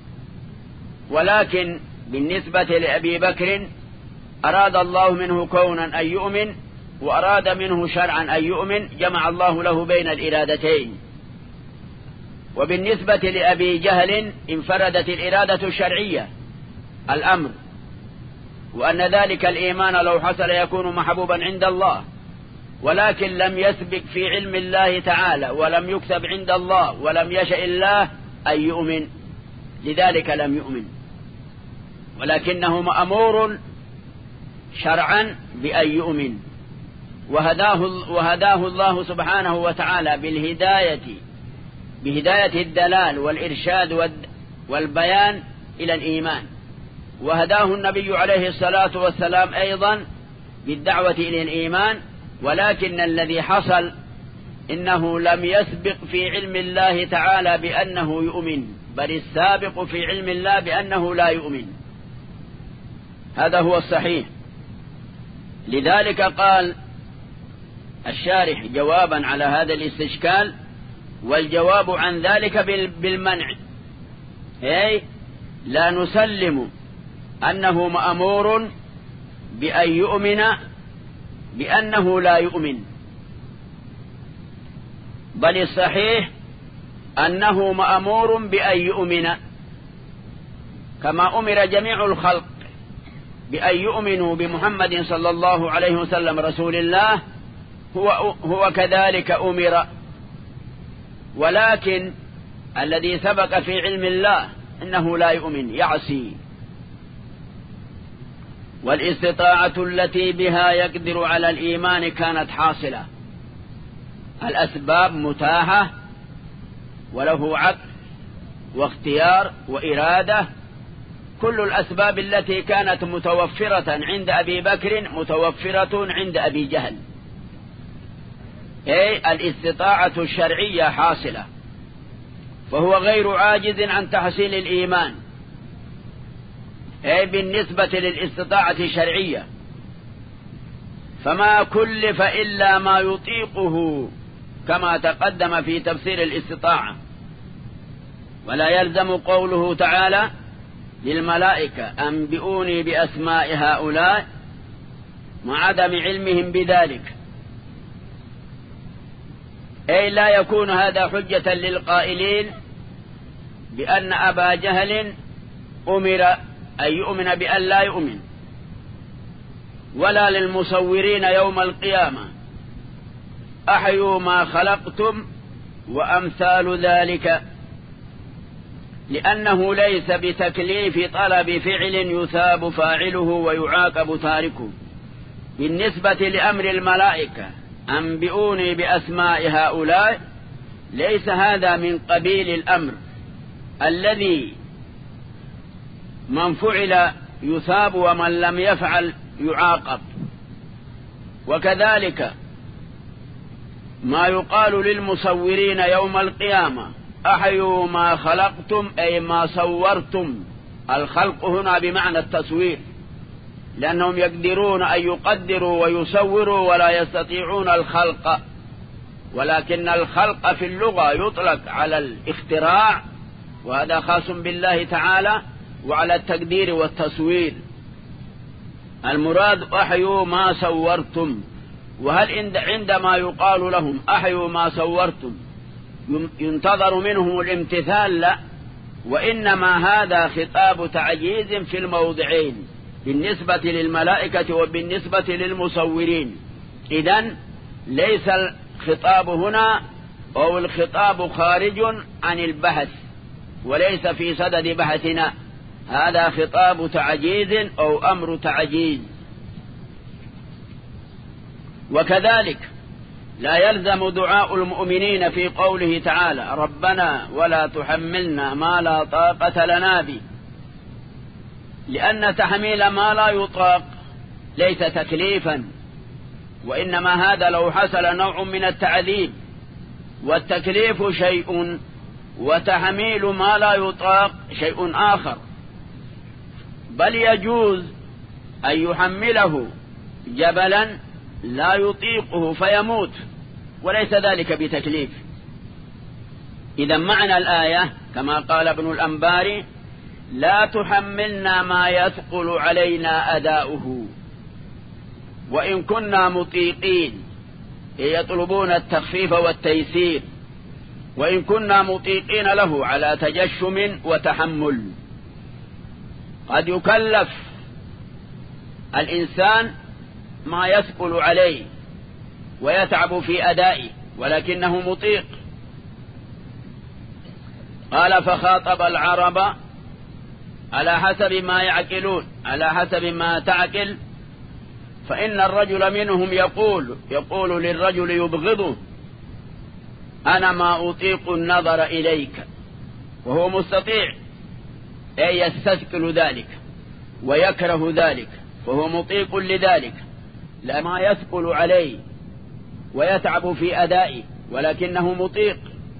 ولكن بالنسبة لأبي بكر أراد الله منه كونا أن يؤمن وأراد منه شرعا أن يؤمن، جمع الله له بين الإرادتين. وبالنسبة لأبي جهل انفردت الإرادة الشرعية الأمر، وأن ذلك الإيمان لو حصل يكون محبوبا عند الله، ولكن لم يسبق في علم الله تعالى ولم يكتب عند الله ولم يشأ الله أن يؤمن، لذلك لم يؤمن، ولكنه مأمور شرعا بأن يؤمن. وهداه, وهداه الله سبحانه وتعالى بالهداية، بهداية الدلال والإرشاد والبيان إلى الإيمان. وهداه النبي عليه الصلاة والسلام أيضا بالدعوة إلى الإيمان، ولكن الذي حصل إنه لم يسبق في علم الله تعالى بأنه يؤمن، بل السابق في علم الله بأنه لا يؤمن. هذا هو الصحيح. لذلك قال الشارح جوابا على هذا الاستشكال: والجواب عن ذلك بالمنع، أي لا نسلم أنه مأمور بأن يؤمن بأنه لا يؤمن، بل الصحيح أنه مأمور بأن يؤمن كما أمر جميع الخلق بأن يؤمنوا بمحمد صلى الله عليه وسلم رسول الله، هو, هو كذلك أمر. ولكن الذي سبق في علم الله إنه لا يؤمن، يعصي. والاستطاعة التي بها يقدر على الإيمان كانت حاصلة، الأسباب متاحة، وله عقل واختيار وإرادة. كل الأسباب التي كانت متوفرة عند أبي بكر متوفرة عند أبي جهل، أي الاستطاعة الشرعية حاصلة، فهو غير عاجز عن تحصيل الإيمان، أي بالنسبة للاستطاعة الشرعية. فما كلف إلا ما يطيقه كما تقدم في تفسير الاستطاعة. ولا يلزم قوله تعالى للملائكة أنبئوني بأسماء هؤلاء مع عدم علمهم بذلك، أي لا يكون هذا حجة للقائلين بأن أبا جهل أمر أن يؤمن بأن لا يؤمن، ولا للمصورين يوم القيامة أحيوا ما خلقتم وأمثال ذلك، لأنه ليس بتكليف طلب فعل يثاب فاعله ويعاقب تاركه. بالنسبة لأمر الملائكة أنبئوني بأسماء هؤلاء، ليس هذا من قبيل الأمر الذي من فعل يثاب ومن لم يفعل يعاقب. وكذلك ما يقال للمصورين يوم القيامة أحيوا ما خلقتم، أي ما صورتم. الخلق هنا بمعنى التصوير، لأنهم يقدرون أن يقدروا ويصوروا ولا يستطيعون الخلق، ولكن الخلق في اللغة يطلق على الاختراع، وهذا خاص بالله تعالى، وعلى التقدير والتصوير. المراد أحيوا ما صورتم. وهل عندما يقال لهم أحيوا ما صورتم ينتظر منهم الامتثال؟ لا، وإنما هذا خطاب تعجيز في الموضعين بالنسبة للملائكة وبالنسبة للمصورين. إذن ليس الخطاب هنا أو الخطاب خارج عن البحث وليس في صدد بحثنا، هذا خطاب تعجيز أو أمر تعجيز. وكذلك لا يلزم دعاء المؤمنين في قوله تعالى ربنا ولا تحملنا ما لا طاقة لنا به، لأن تحميل ما لا يطاق ليس تكليفا، وإنما هذا لو حصل نوع من التعذيب، والتكليف شيء وتحميل ما لا يطاق شيء آخر. بل يجوز أن يحمله جبلا لا يطيقه فيموت، وليس ذلك بتكليف. إذا معنى الآية كما قال ابن الأنباري: لا تحملنا ما يثقل علينا أداؤه، وإن كنا مطيقين، يطلبون التخفيف والتيسير، وإن كنا مطيقين له على تجشم وتحمل. قد يكلف الإنسان ما يثقل عليه ويتعب في أدائه ولكنه مطيق. قال: فخاطب العرب على حسب ما يعقلون، على حسب ما تعقل، فإن الرجل منهم يقول يقول للرجل يبغضه: أنا ما أطيق النظر إليك، وهو مستطيع، أي يستثقل ذلك ويكره ذلك، وهو مطيق لذلك، لا ما يثقل عليه ويتعب في أدائه ولكنه مطيق.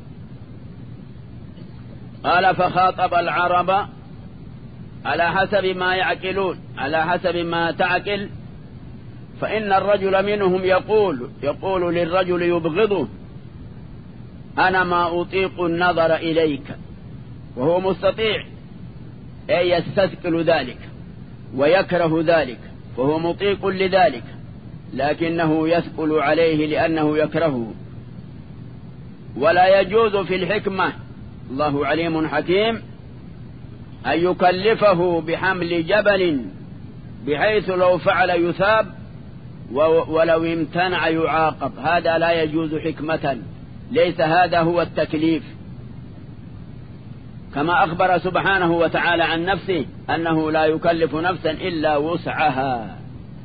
قال: فخاطب العرب على حسب ما يعقلون، على حسب ما تعقل، فإن الرجل منهم يقول يقول للرجل يبغضه: أنا ما أطيق النظر إليك، وهو مستطيع، أي يستثقل ذلك ويكره ذلك، وهو مطيق لذلك، لكنه يثقل عليه لأنه يكرهه. ولا يجوز في الحكمة، الله عليم حكيم، أن يكلفه بحمل جبل بحيث لو فعل يثاب ولو امتنع يعاقب. هذا لا يجوز حكمة، ليس هذا هو التكليف، كما أخبر سبحانه وتعالى عن نفسه أنه لا يكلف نفسا إلا وسعها.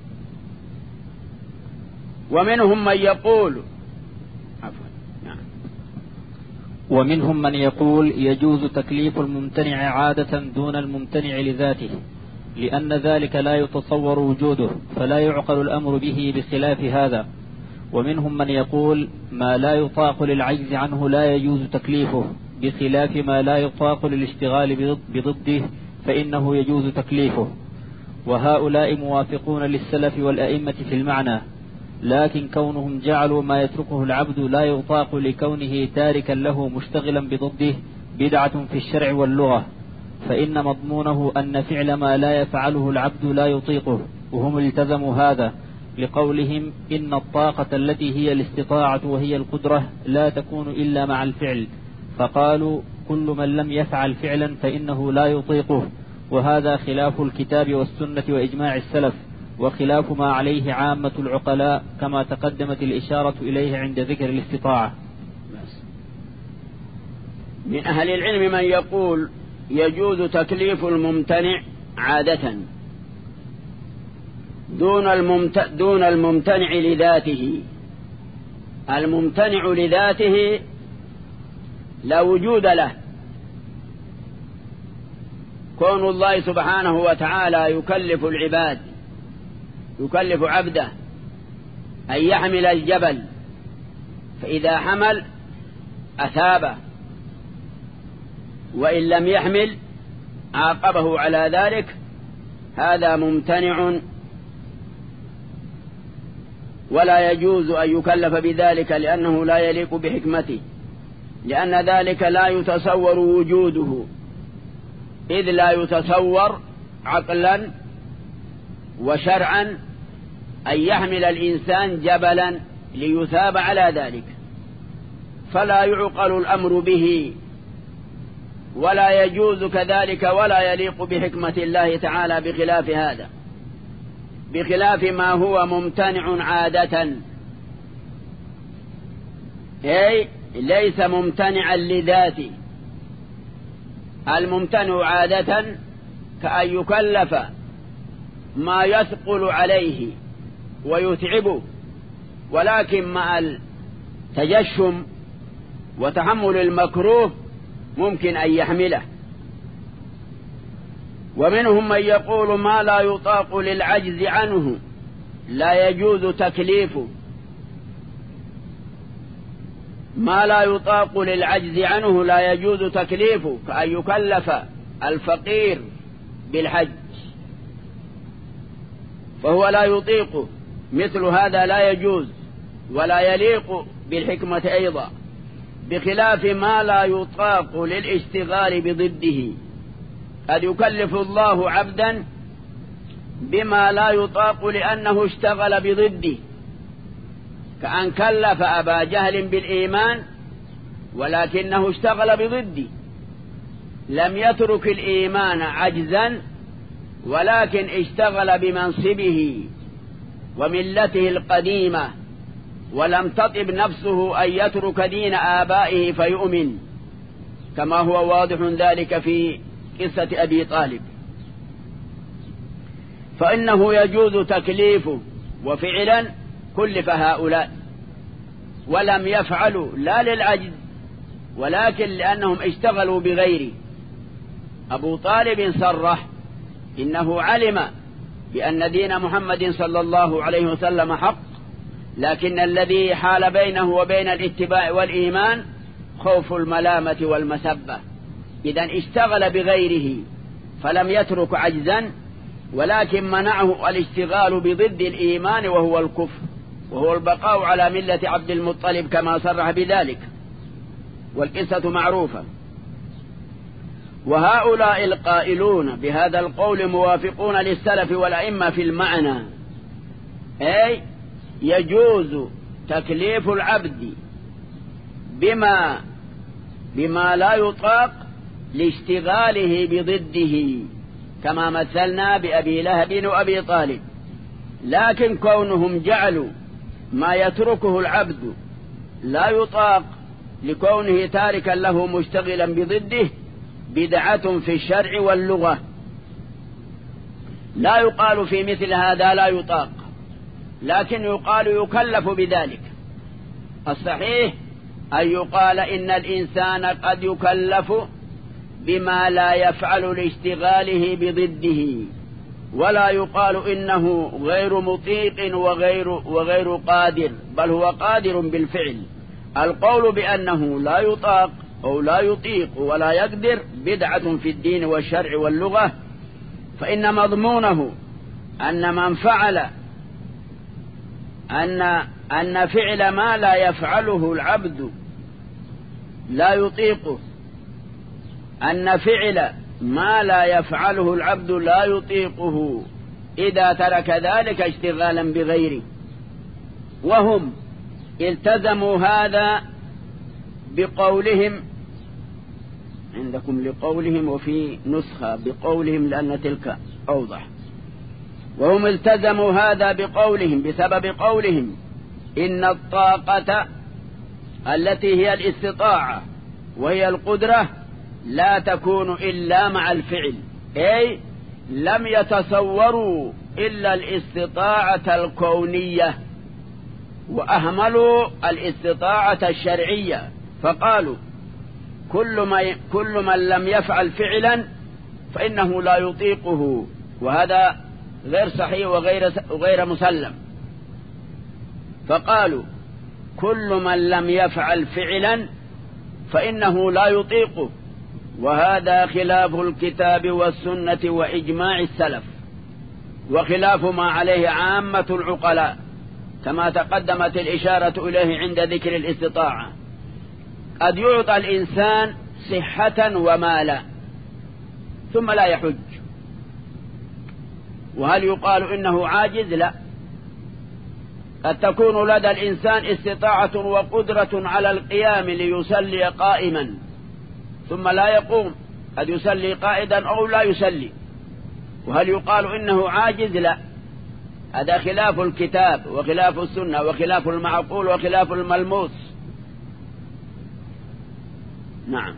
ومنهم من يقول عفوا نعم. ومنهم من يقول يجوز تكليف الممتنع عادة دون الممتنع لذاته، لأن ذلك لا يتصور وجوده، فلا يعقل الأمر به بخلاف هذا. ومنهم من يقول ما لا يطاق للعجز عنه لا يجوز تكليفه، بخلاف ما لا يطاق للاشتغال بضده فإنه يجوز تكليفه. وهؤلاء موافقون للسلف والأئمة في المعنى، لكن كونهم جعلوا ما يتركه العبد لا يطاق لكونه تاركا له مشتغلا بضده بدعة في الشرع واللغة، فإن مضمونه أن فعل ما لا يفعله العبد لا يطيقه، وهم التزموا هذا لقولهم إن الطاقة التي هي الاستطاعة وهي القدرة لا تكون إلا مع الفعل، فقالوا كل من لم يفعل فعلا فإنه لا يطيقه، وهذا خلاف الكتاب والسنة وإجماع السلف، وخلاف ما عليه عامة العقلاء، كما تقدمت الإشارة إليه عند ذكر الاستطاعة. من أهل العلم من يقول يجوز تكليف الممتنع عادة دون الممت... دون الممتنع لذاته. الممتنع لذاته لا وجود له، كون الله سبحانه وتعالى يكلف العباد، يكلف عبده أن يحمل الجبل، فإذا حمل أثابه، وإن لم يحمل عاقبه على ذلك. هذا ممتنع ولا يجوز أن يكلف بذلك، لأنه لا يليق بحكمته، لأن ذلك لا يتصور وجوده، إذ لا يتصور عقلا وشرعا أن يحمل الإنسان جبلا ليثاب على ذلك، فلا يعقل الأمر به، ولا يجوز كذلك ولا يليق بحكمة الله تعالى، بخلاف هذا، بخلاف ما هو ممتنع عادة، أي ليس ممتنعا لذاته. الممتنع عادة كأن يكلف ما يثقل عليه ويتعبه، ولكن مع التجشم وتحمل المكروه ممكن أن يحمله. ومنهم من يقول ما لا يطاق للعجز عنه لا يجوز تكليفه، ما لا يطاق للعجز عنه لا يجوز تكليفه، كأن يكلف الفقير بالحج فهو لا يطيقه، مثل هذا لا يجوز ولا يليق بالحكمة أيضا، بخلاف ما لا يطاق للاشتغال بضده. قد يكلف الله عبدا بما لا يطاق لأنه اشتغل بضده، كأن كلف أبا جهل بالإيمان ولكنه اشتغل بضده، لم يترك الإيمان عجزا ولكن اشتغل بمنصبه وملته القديمة، ولم تطب نفسه أن يترك دين آبائه فيؤمن، كما هو واضح ذلك في قصة أبي طالب. فإنه يجوز تكليفه، وفعلا كلف هؤلاء ولم يفعلوا لا للعجز ولكن لأنهم اشتغلوا بغيره. أبو طالب صرح إنه علم بأن دين محمد صلى الله عليه وسلم حق، لكن الذي حال بينه وبين الاتباع والإيمان خوف الملامة والمسبة، إذن اشتغل بغيره فلم يترك عجزا، ولكن منعه الاشتغال بضد الإيمان وهو الكفر، وهو البقاء على ملة عبد المطلب كما صرح بذلك، والقصة معروفة. وهؤلاء القائلون بهذا القول موافقون للسلف والأئمة في المعنى، أي يجوز تكليف العبد بما بما لا يطاق لاشتغاله بضده، كما مثلنا بأبي لهب وأبي طالب، لكن كونهم جعلوا ما يتركه العبد لا يطاق لكونه تاركا له مشتغلا بضده بدعة في الشرع واللغة، لا يقال في مثل هذا لا يطاق، لكن يقال يكلف بذلك. الصحيح أن يقال إن الإنسان قد يكلف بما لا يفعل لاشتغاله بضده، ولا يقال إنه غير مطيق وغير, وغير قادر، بل هو قادر بالفعل. القول بأنه لا يطاق أو لا يطيق ولا يقدر بدعة في الدين والشرع واللغة، فإن مضمونه أن من فعل أن أن فعل ما لا يفعله العبد لا يطيقه، أن فعل ما لا يفعله العبد لا يطيقه إذا ترك ذلك اشتغالا بغيره. وهم التزموا هذا بقولهم، عندكم لقولهم وفي نسخة بقولهم لأن تلك أوضح، وهم التزموا هذا بقولهم بسبب قولهم إن الطاقة التي هي الاستطاعة وهي القدرة لا تكون إلا مع الفعل، أي لم يتصوروا إلا الاستطاعة الكونية وأهملوا الاستطاعة الشرعية، فقالوا كل, ما كل من لم يفعل فعلا فإنه لا يطيقه، وهذا غير صحيح وغير, وغير مسلم. فقالوا كل من لم يفعل فعلا فإنه لا يطيقه، وهذا خلاف الكتاب والسنة وإجماع السلف، وخلاف ما عليه عامة العقلاء، كما تقدمت الإشارة إليه عند ذكر الاستطاعة. قد يعطى الإنسان صحة ومالا ثم لا يحج، وهل يقال إنه عاجز؟ لا، قد تكون لدى الإنسان استطاعة وقدرة على القيام ليصلي قائما ثم لا يقوم، قد يصلي قائدا أو لا يصلي، وهل يقال إنه عاجز؟ لا، هذا خلاف الكتاب وخلاف السنة وخلاف المعقول وخلاف الملموس. نعم.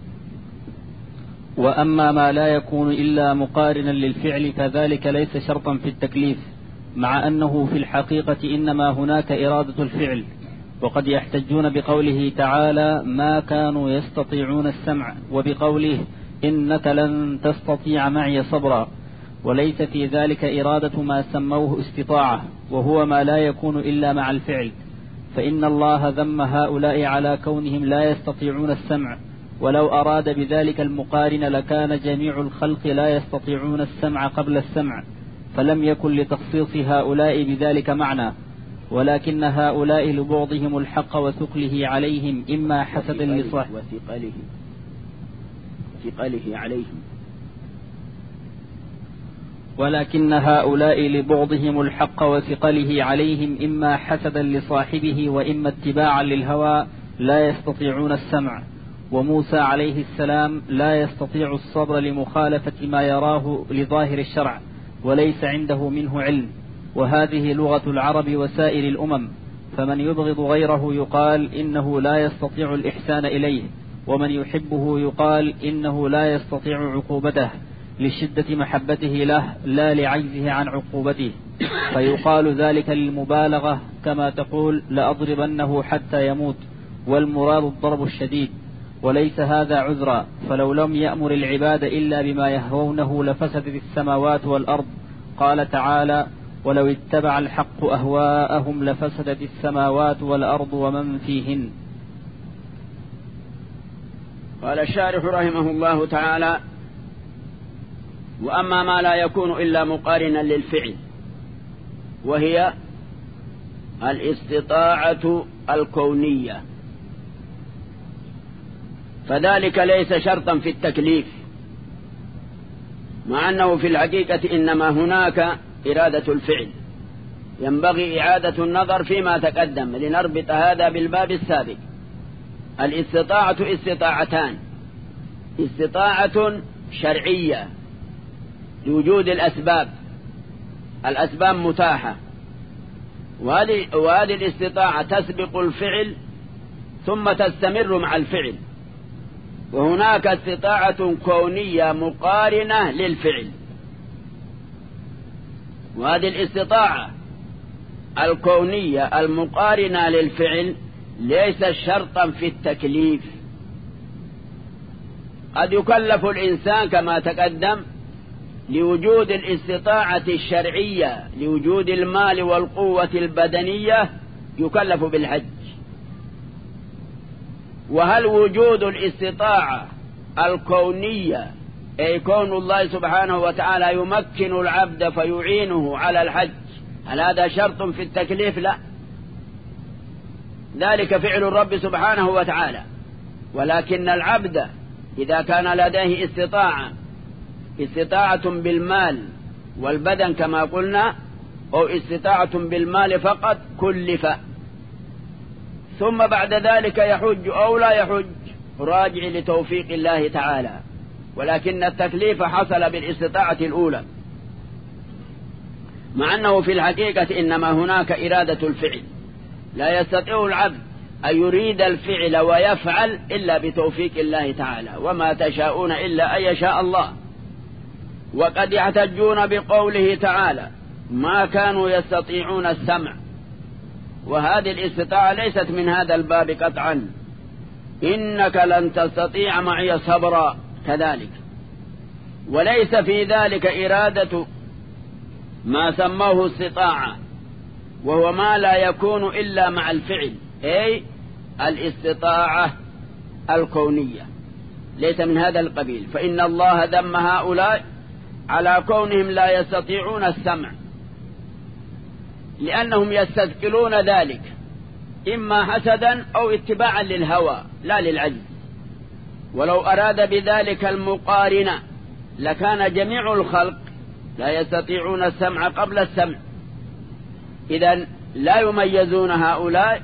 وأما ما لا يكون إلا مقارنا للفعل فذلك ليس شرطا في التكليف، مع أنه في الحقيقة إنما هناك إرادة الفعل. وقد يحتجون بقوله تعالى ما كانوا يستطيعون السمع، وبقوله إنك لن تستطيع معي صبرا، وليس في ذلك إرادة ما سموه استطاعة، وهو ما لا يكون إلا مع الفعل، فإن الله ذم هؤلاء على كونهم لا يستطيعون السمع، ولو أراد بذلك المقارن لكان جميع الخلق لا يستطيعون السمع قبل السمع، فلم يكن لتخصيص هؤلاء بذلك معنى، ولكن هؤلاء لبعضهم الحق وثقله عليهم إما حسدا لصاحب وثقله ثقله عليهم ولكن هؤلاء لبعضهم الحق وثقله عليهم إما حسدا لصاحبه وإما اتباعا للهوى لا يستطيعون السمع. وموسى عليه السلام لا يستطيع الصبر لمخالفة ما يراه لظاهر الشرع وليس عنده منه علم، وهذه لغة العرب وسائر الأمم، فمن يبغض غيره يقال إنه لا يستطيع الإحسان إليه، ومن يحبه يقال إنه لا يستطيع عقوبته لشدة محبته له لا لعجزه عن عقوبته، فيقال ذلك للمبالغة، كما تقول لأضربنه حتى يموت، والمراد الضرب الشديد، وليس هذا عذرا، فلو لم يأمر العباد إلا بما يهوونه لفسدت السماوات والأرض. قال تعالى: ولو اتبع الحق أهواءهم لفسدت السماوات والأرض ومن فيهن. قال الشارح رحمه الله تعالى: وأما ما لا يكون إلا مقارنا للفعل، وهي الاستطاعة الكونية، فذلك ليس شرطا في التكليف، مع أنه في الحقيقة إنما هناك إرادة الفعل. ينبغي إعادة النظر فيما تقدم لنربط هذا بالباب السابق. الاستطاعة استطاعتان: استطاعة شرعية لوجود الأسباب، الأسباب متاحة، وهذه الاستطاعة تسبق الفعل ثم تستمر مع الفعل. وهناك استطاعة كونية مقارنة للفعل، وهذه الاستطاعة الكونية المقارنة للفعل ليس شرطا في التكليف. قد يكلف الإنسان كما تقدم لوجود الاستطاعة الشرعية، لوجود المال والقوة البدنية يكلف بالحج. وهل وجود الاستطاعة الكونية، أي كون الله سبحانه وتعالى يمكن العبد فيعينه على الحج، هل هذا شرط في التكليف؟ لا، ذلك فعل الرب سبحانه وتعالى. ولكن العبد إذا كان لديه استطاعة استطاعة بالمال والبدن كما قلنا، أو استطاعة بالمال فقط، كلف، ثم بعد ذلك يحج أو لا يحج راجع لتوفيق الله تعالى. ولكن التكليف حصل بالاستطاعة الأولى، مع أنه في الحقيقة إنما هناك إرادة الفعل. لا يستطيع العبد أن يريد الفعل ويفعل إلا بتوفيق الله تعالى، وما تشاءون إلا أن يشاء الله. وقد يحتجون بقوله تعالى: ما كانوا يستطيعون السمع، وهذه الاستطاعة ليست من هذا الباب قطعا. إنك لن تستطيع معي صبرا كذلك، وليس في ذلك إرادة ما سموه استطاعة، وهو ما لا يكون إلا مع الفعل، أي الاستطاعة الكونية، ليس من هذا القبيل. فإن الله ذم هؤلاء على كونهم لا يستطيعون السمع، لأنهم يستثقلون ذلك إما حسدا أو اتباعا للهوى لا للعجز. ولو أراد بذلك المقارنة لكان جميع الخلق لا يستطيعون السمع قبل السمع. إذن لا يميزون هؤلاء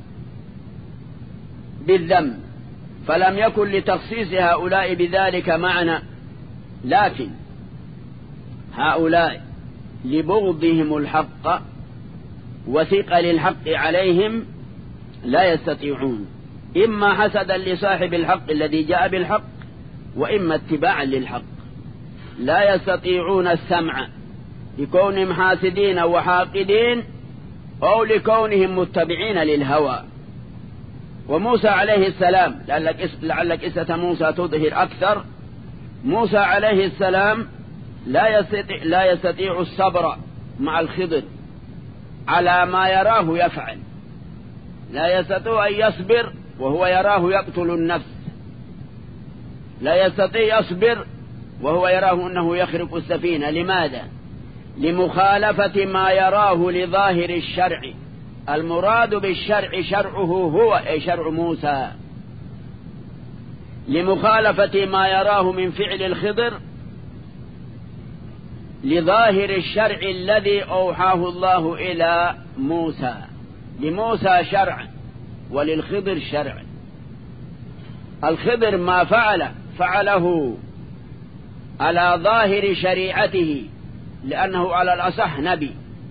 بالذم، فلم يكن لتخصيص هؤلاء بذلك معنى. لكن هؤلاء لبغضهم الحق وثقل الحق عليهم لا يستطيعون، إما حسدا لصاحب الحق الذي جاء بالحق، وإما اتباعا للحق. لا يستطيعون السمع لكونهم حاسدين وحاقدين، أو لكونهم متبعين للهوى. وموسى عليه السلام، لعل قصة موسى تظهر أكثر، موسى عليه السلام لا يستطيع, لا يستطيع الصبر مع الخضر على ما يراه يفعل، لا يستطيع أن يصبر وهو يراه يقتل النفس، لا يستطيع يصبر وهو يراه أنه يخرق السفينة. لماذا؟ لمخالفة ما يراه لظاهر الشرع. المراد بالشرع شرعه هو أي شرع موسى، لمخالفة ما يراه من فعل الخضر لظاهر الشرع الذي أوحاه الله إلى موسى. لموسى شرع وللخضر شرع. الخضر ما فعل فعله على ظاهر شريعته لأنه على الأصح نبي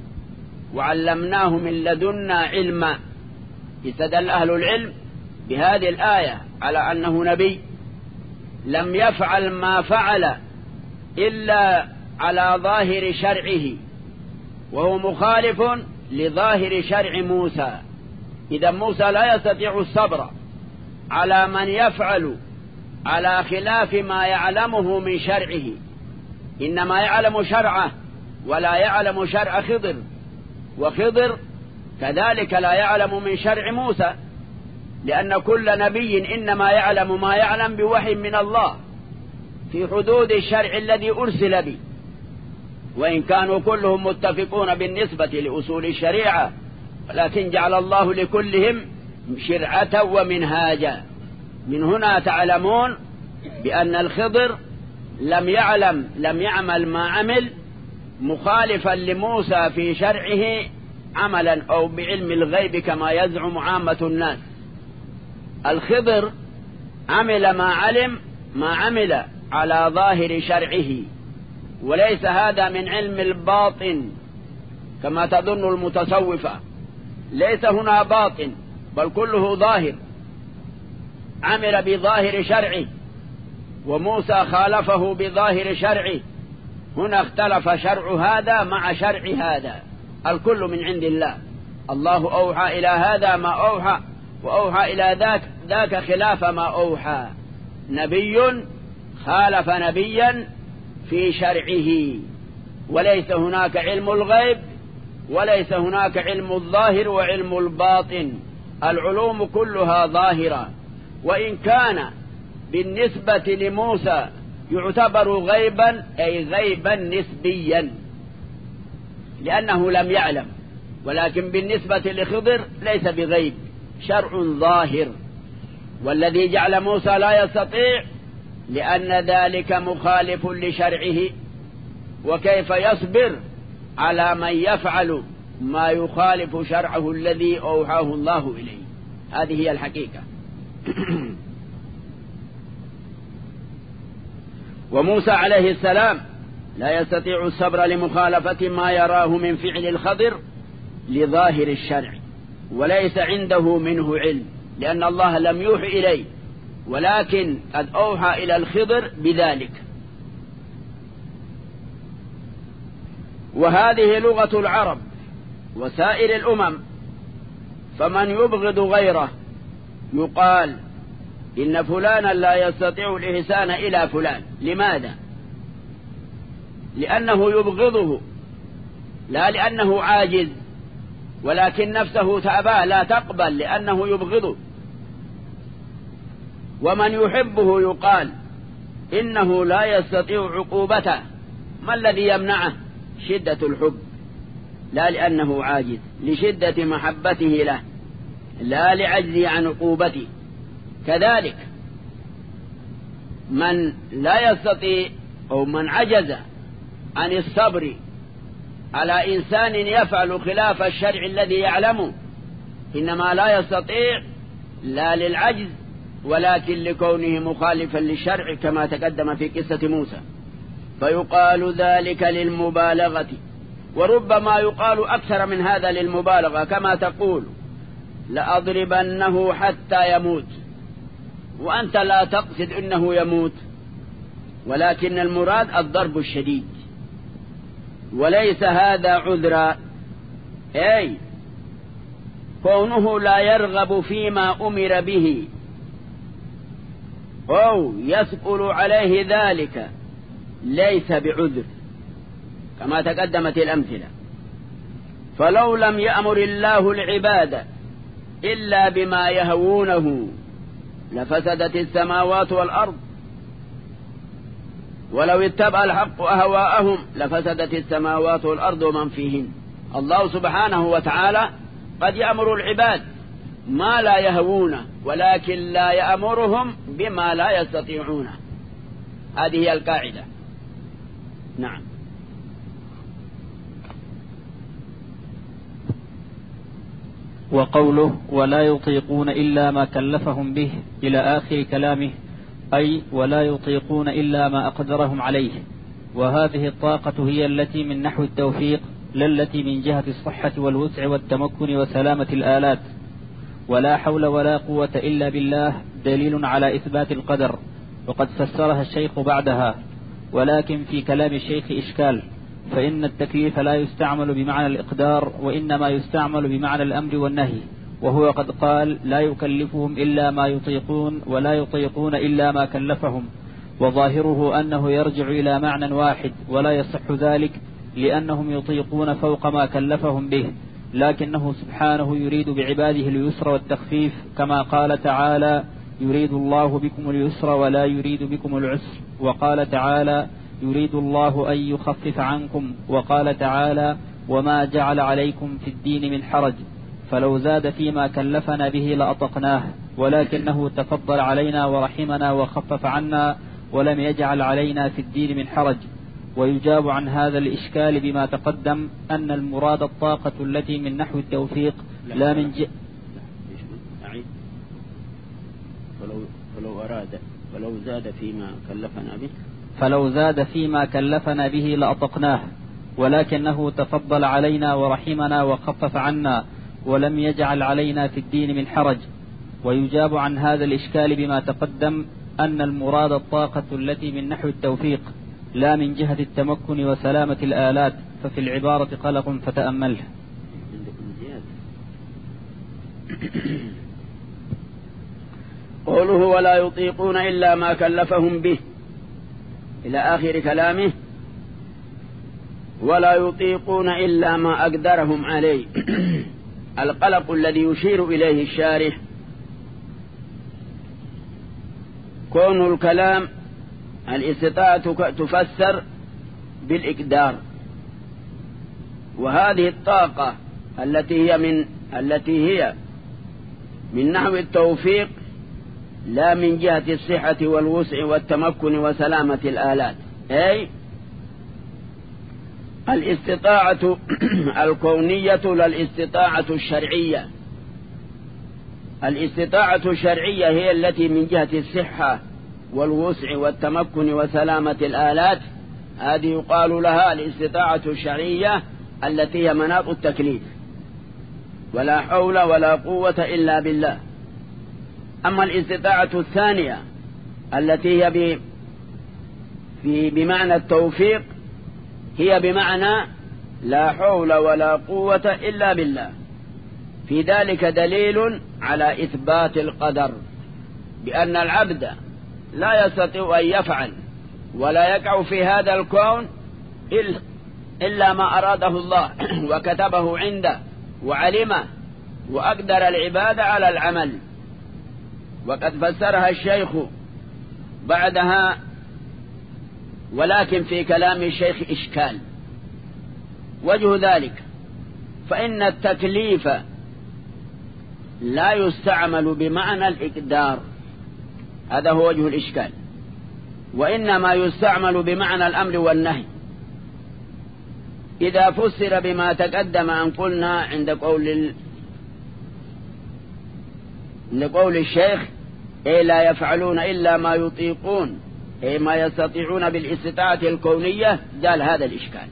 وعلمناه من لدنا علما. استدل أهل العلم بهذه الآية على أنه نبي لم يفعل ما فعل إلا على ظاهر شرعه وهو مخالف لظاهر شرع موسى. إذا موسى لا يستطيع الصبر على من يفعل على خلاف ما يعلمه من شرعه، إنما يعلم شرعه ولا يعلم شرع خضر، وخضر كذلك لا يعلم من شرع موسى، لأن كل نبي إنما يعلم ما يعلم بوحي من الله في حدود الشرع الذي أرسل به، وإن كانوا كلهم متفقون بالنسبة لأصول الشريعة، ولكن جعل الله لكلهم شرعة ومنهاجا. من هنا تعلمون بأن الخضر لم يعلم لم يعمل ما عمل مخالفا لموسى في شرعه عملا أو بعلم الغيب كما يزعم عامة الناس. الخضر عمل ما علم ما عمل على ظاهر شرعه، وليس هذا من علم الباطن كما تظن المتصوفة. ليس هنا باطن بل كله ظاهر، عمل بظاهر شرعه وموسى خالفه بظاهر شرعه. هنا اختلف شرع هذا مع شرع هذا، الكل من عند الله. الله أوحى إلى هذا ما أوحى وأوحى إلى ذاك ذاك خلاف ما أوحى. نبي خالف نبيا في شرعه، وليس هناك علم الغيب وليس هناك علم الظاهر وعلم الباطن، العلوم كلها ظاهرة. وإن كان بالنسبة لموسى يعتبر غيبا أي غيبا نسبيا لأنه لم يعلم، ولكن بالنسبة لخضر ليس بغيب، شرع ظاهر. والذي جعل موسى لا يستطيع لأن ذلك مخالف لشرعه، وكيف يصبر على من يفعل ما يخالف شرعه الذي أوحاه الله إليه؟ هذه هي الحقيقة. وموسى عليه السلام لا يستطيع الصبر لمخالفة ما يراه من فعل الخضر لظاهر الشرع، وليس عنده منه علم لأن الله لم يوحي إليه، ولكن قد أوحى إلى الخضر بذلك. وهذه لغة العرب وسائر الأمم، فمن يبغض غيره يقال إن فلانا لا يستطيع الإحسان إلى فلان. لماذا؟ لأنه يبغضه، لا لأنه عاجز، ولكن نفسه تأبى لا تقبل لأنه يبغضه. ومن يحبه يقال إنه لا يستطيع عقوبته. ما الذي يمنعه؟ شدة الحب، لا لأنه عاجز، لشدة محبته له لا لعجزه عن عقوبته. كذلك من لا يستطيع أو من عجز عن الصبر على إنسان يفعل خلاف الشرع الذي يعلمه إنما لا يستطيع لا للعجز ولكن لكونه مخالفا للشرع كما تقدم في قصة موسى، فيقال ذلك للمبالغة. وربما يقال أكثر من هذا للمبالغة، كما تقول لأضربنه حتى يموت، وأنت لا تقصد أنه يموت، ولكن المراد الضرب الشديد، وليس هذا عذرا. أي كونه لا يرغب فيما أمر به أو يثقل عليه ذلك ليس بعذر كما تقدمت الأمثلة. فلو لم يأمر الله العباد إلا بما يهوونه لفسدت السماوات والأرض، ولو اتبع الحق أهواءهم لفسدت السماوات والأرض ومن فيهن. الله سبحانه وتعالى قد يأمر العباد ما لا يهوونه، ولكن لا يأمرهم بما لا يستطيعونه. هذه هي القاعدة. نعم. وقوله ولا يطيقون إلا ما كلفهم به إلى آخر كلامه، أي ولا يطيقون إلا ما أقدرهم عليه، وهذه الطاقة هي التي من نحو التوفيق، لا التي من جهة الصحة والوسع والتمكن وسلامة الآلات. ولا حول ولا قوة إلا بالله دليل على إثبات القدر، وقد فسرها الشيخ بعدها. ولكن في كلام الشيخ إشكال، فإن التكليف لا يستعمل بمعنى الإقدار، وإنما يستعمل بمعنى الأمر والنهي، وهو قد قال لا يكلفهم إلا ما يطيقون ولا يطيقون إلا ما كلفهم، وظاهره أنه يرجع إلى معنى واحد، ولا يصح ذلك لأنهم يطيقون فوق ما كلفهم به، لكنه سبحانه يريد بعباده اليسر والتخفيف، كما قال تعالى يريد الله بكم اليسر ولا يريد بكم العسر، وقال تعالى يريد الله أن يخفف عنكم، وقال تعالى وما جعل عليكم في الدين من حرج، فلو زاد فيما كلفنا به لأطقناه، ولكنه تفضل علينا ورحمنا وخفف عنا ولم يجعل علينا في الدين من حرج. ويجاب عن هذا الإشكال بما تقدم أن المراد الطاقة التي من نحو التوفيق لا من ج... فلو, فلو أراد فلو زاد فيما كلفنا به فلو زاد فيما كلفنا به لأطقناه، ولكنه تفضل علينا ورحمنا وخفف عنا ولم يجعل علينا في الدين من حرج. ويجاب عن هذا الإشكال بما تقدم أن المراد الطاقة التي من نحو التوفيق لا من جهة التمكن وسلامة الآلات، ففي العبارة قلق فتأمله. قوله ولا يطيقون إلا ما كلفهم به إلى آخر كلامه، ولا يطيقون إلا ما أقدرهم عليه. القلق الذي يشير إليه الشارح كون الكلام الاستطاعة تفسر بالإقدار، وهذه الطاقة التي هي من التي هي من نحو التوفيق لا من جهة الصحة والوسع والتمكن وسلامة الآلات، أي الاستطاعة الكونية لا الاستطاعة الشرعية. الاستطاعة الشرعية هي التي من جهة الصحة والوسع والتمكن وسلامة الآلات، هذه يقال لها الاستطاعة الشرعية التي هي مناط التكليف، ولا حول ولا قوة إلا بالله. أما الاستطاعة الثانية التي هي في بمعنى التوفيق هي بمعنى لا حول ولا قوة إلا بالله. في ذلك دليل على إثبات القدر، بأن العبد لا يستطيع أن يفعل ولا يقع في هذا الكون إلا ما أراده الله وكتبه عنده وعلمه وأقدر العباد على العمل. وقد فسرها الشيخ بعدها، ولكن في كلام الشيخ إشكال. وجه ذلك فإن التكليف لا يستعمل بمعنى الإقدار، هذا هو وجه الإشكال، وإنما يستعمل بمعنى الأمر والنهي. إذا فسر بما تقدم أن قلنا عند قول ال... لقول الشيخ إيه لا يفعلون إلا ما يطيقون، إيه ما يستطيعون بالاستطاعة الكونية، زال هذا الإشكال.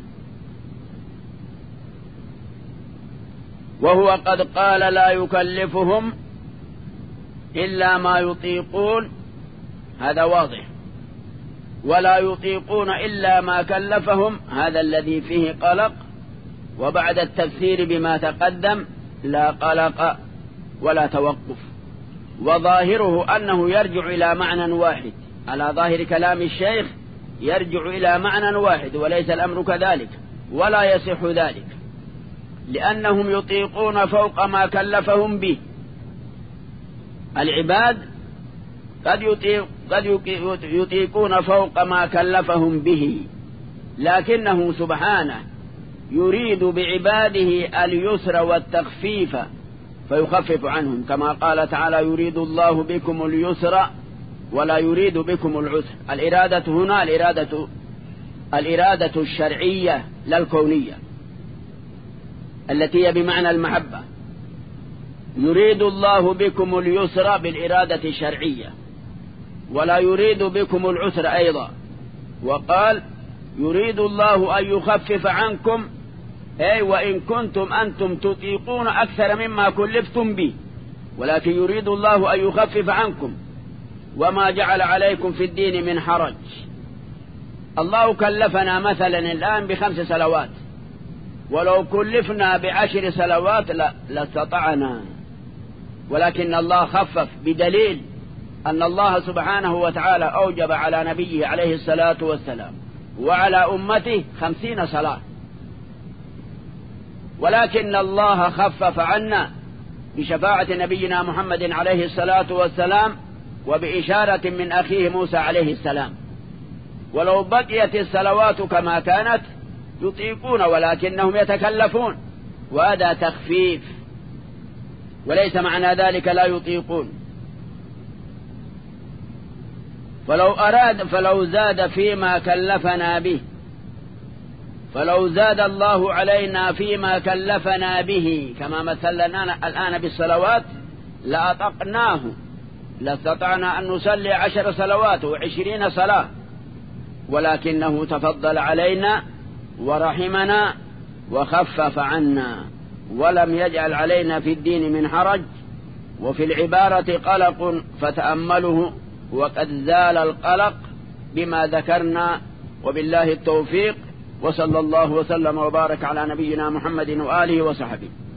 وهو قد قال لا يكلفهم إلا ما يطيقون، هذا واضح. ولا يطيقون إلا ما كلفهم، هذا الذي فيه قلق. وبعد التفسير بما تقدم لا قلق ولا توقف، وظاهره أنه يرجع إلى معنى واحد، على ظاهر كلام الشيخ يرجع إلى معنى واحد، وليس الأمر كذلك ولا يصح ذلك، لأنهم يطيقون فوق ما كلفهم به. العباد قد, يطيق قد يطيقون فوق ما كلفهم به، لكنه سبحانه يريد بعباده اليسر والتخفيف فيخفف عنهم، كما قال تعالى يريد الله بكم اليسر ولا يريد بكم العسر. الإرادة هنا الإرادة, الإرادة الشرعية لا الكونية التي هي بمعنى المحبة. يريد الله بكم اليسر بالإرادة الشرعية ولا يريد بكم العسر أيضا. وقال يريد الله أن يخفف عنكم، أي وإن كنتم أنتم تطيقون أكثر مما كلفتم به، ولكن يريد الله أن يخفف عنكم وما جعل عليكم في الدين من حرج. الله كلفنا مثلا الآن بخمس صلوات، ولو كلفنا بعشر صلوات لاستطعنا، ولكن الله خفف بدليل أن الله سبحانه وتعالى أوجب على نبيه عليه الصلاة والسلام وعلى أمته خمسين صلاة، ولكن الله خفف عنا بشفاعة نبينا محمد عليه الصلاة والسلام وبإشارة من أخيه موسى عليه السلام. ولو بقيت الصلوات كما كانت يطيقون ولكنهم يتكلفون، وهذا تخفيف، وليس معنى ذلك لا يطيقون. فلو أراد فلو زاد فيما كلفنا به، فلو زاد الله علينا فيما كلفنا به كما مثلنا الآن بالصلوات لأطقناه، لاستطعنا أن نصلي عشر صلوات وعشرين صلاة، ولكنه تفضل علينا ورحمنا وخفف عنا ولم يجعل علينا في الدين من حرج. وفي العبارة قلق فتأمله، وقد زال القلق بما ذكرنا، وبالله التوفيق، وصلى الله وسلم وبارك على نبينا محمد وآله وصحبه.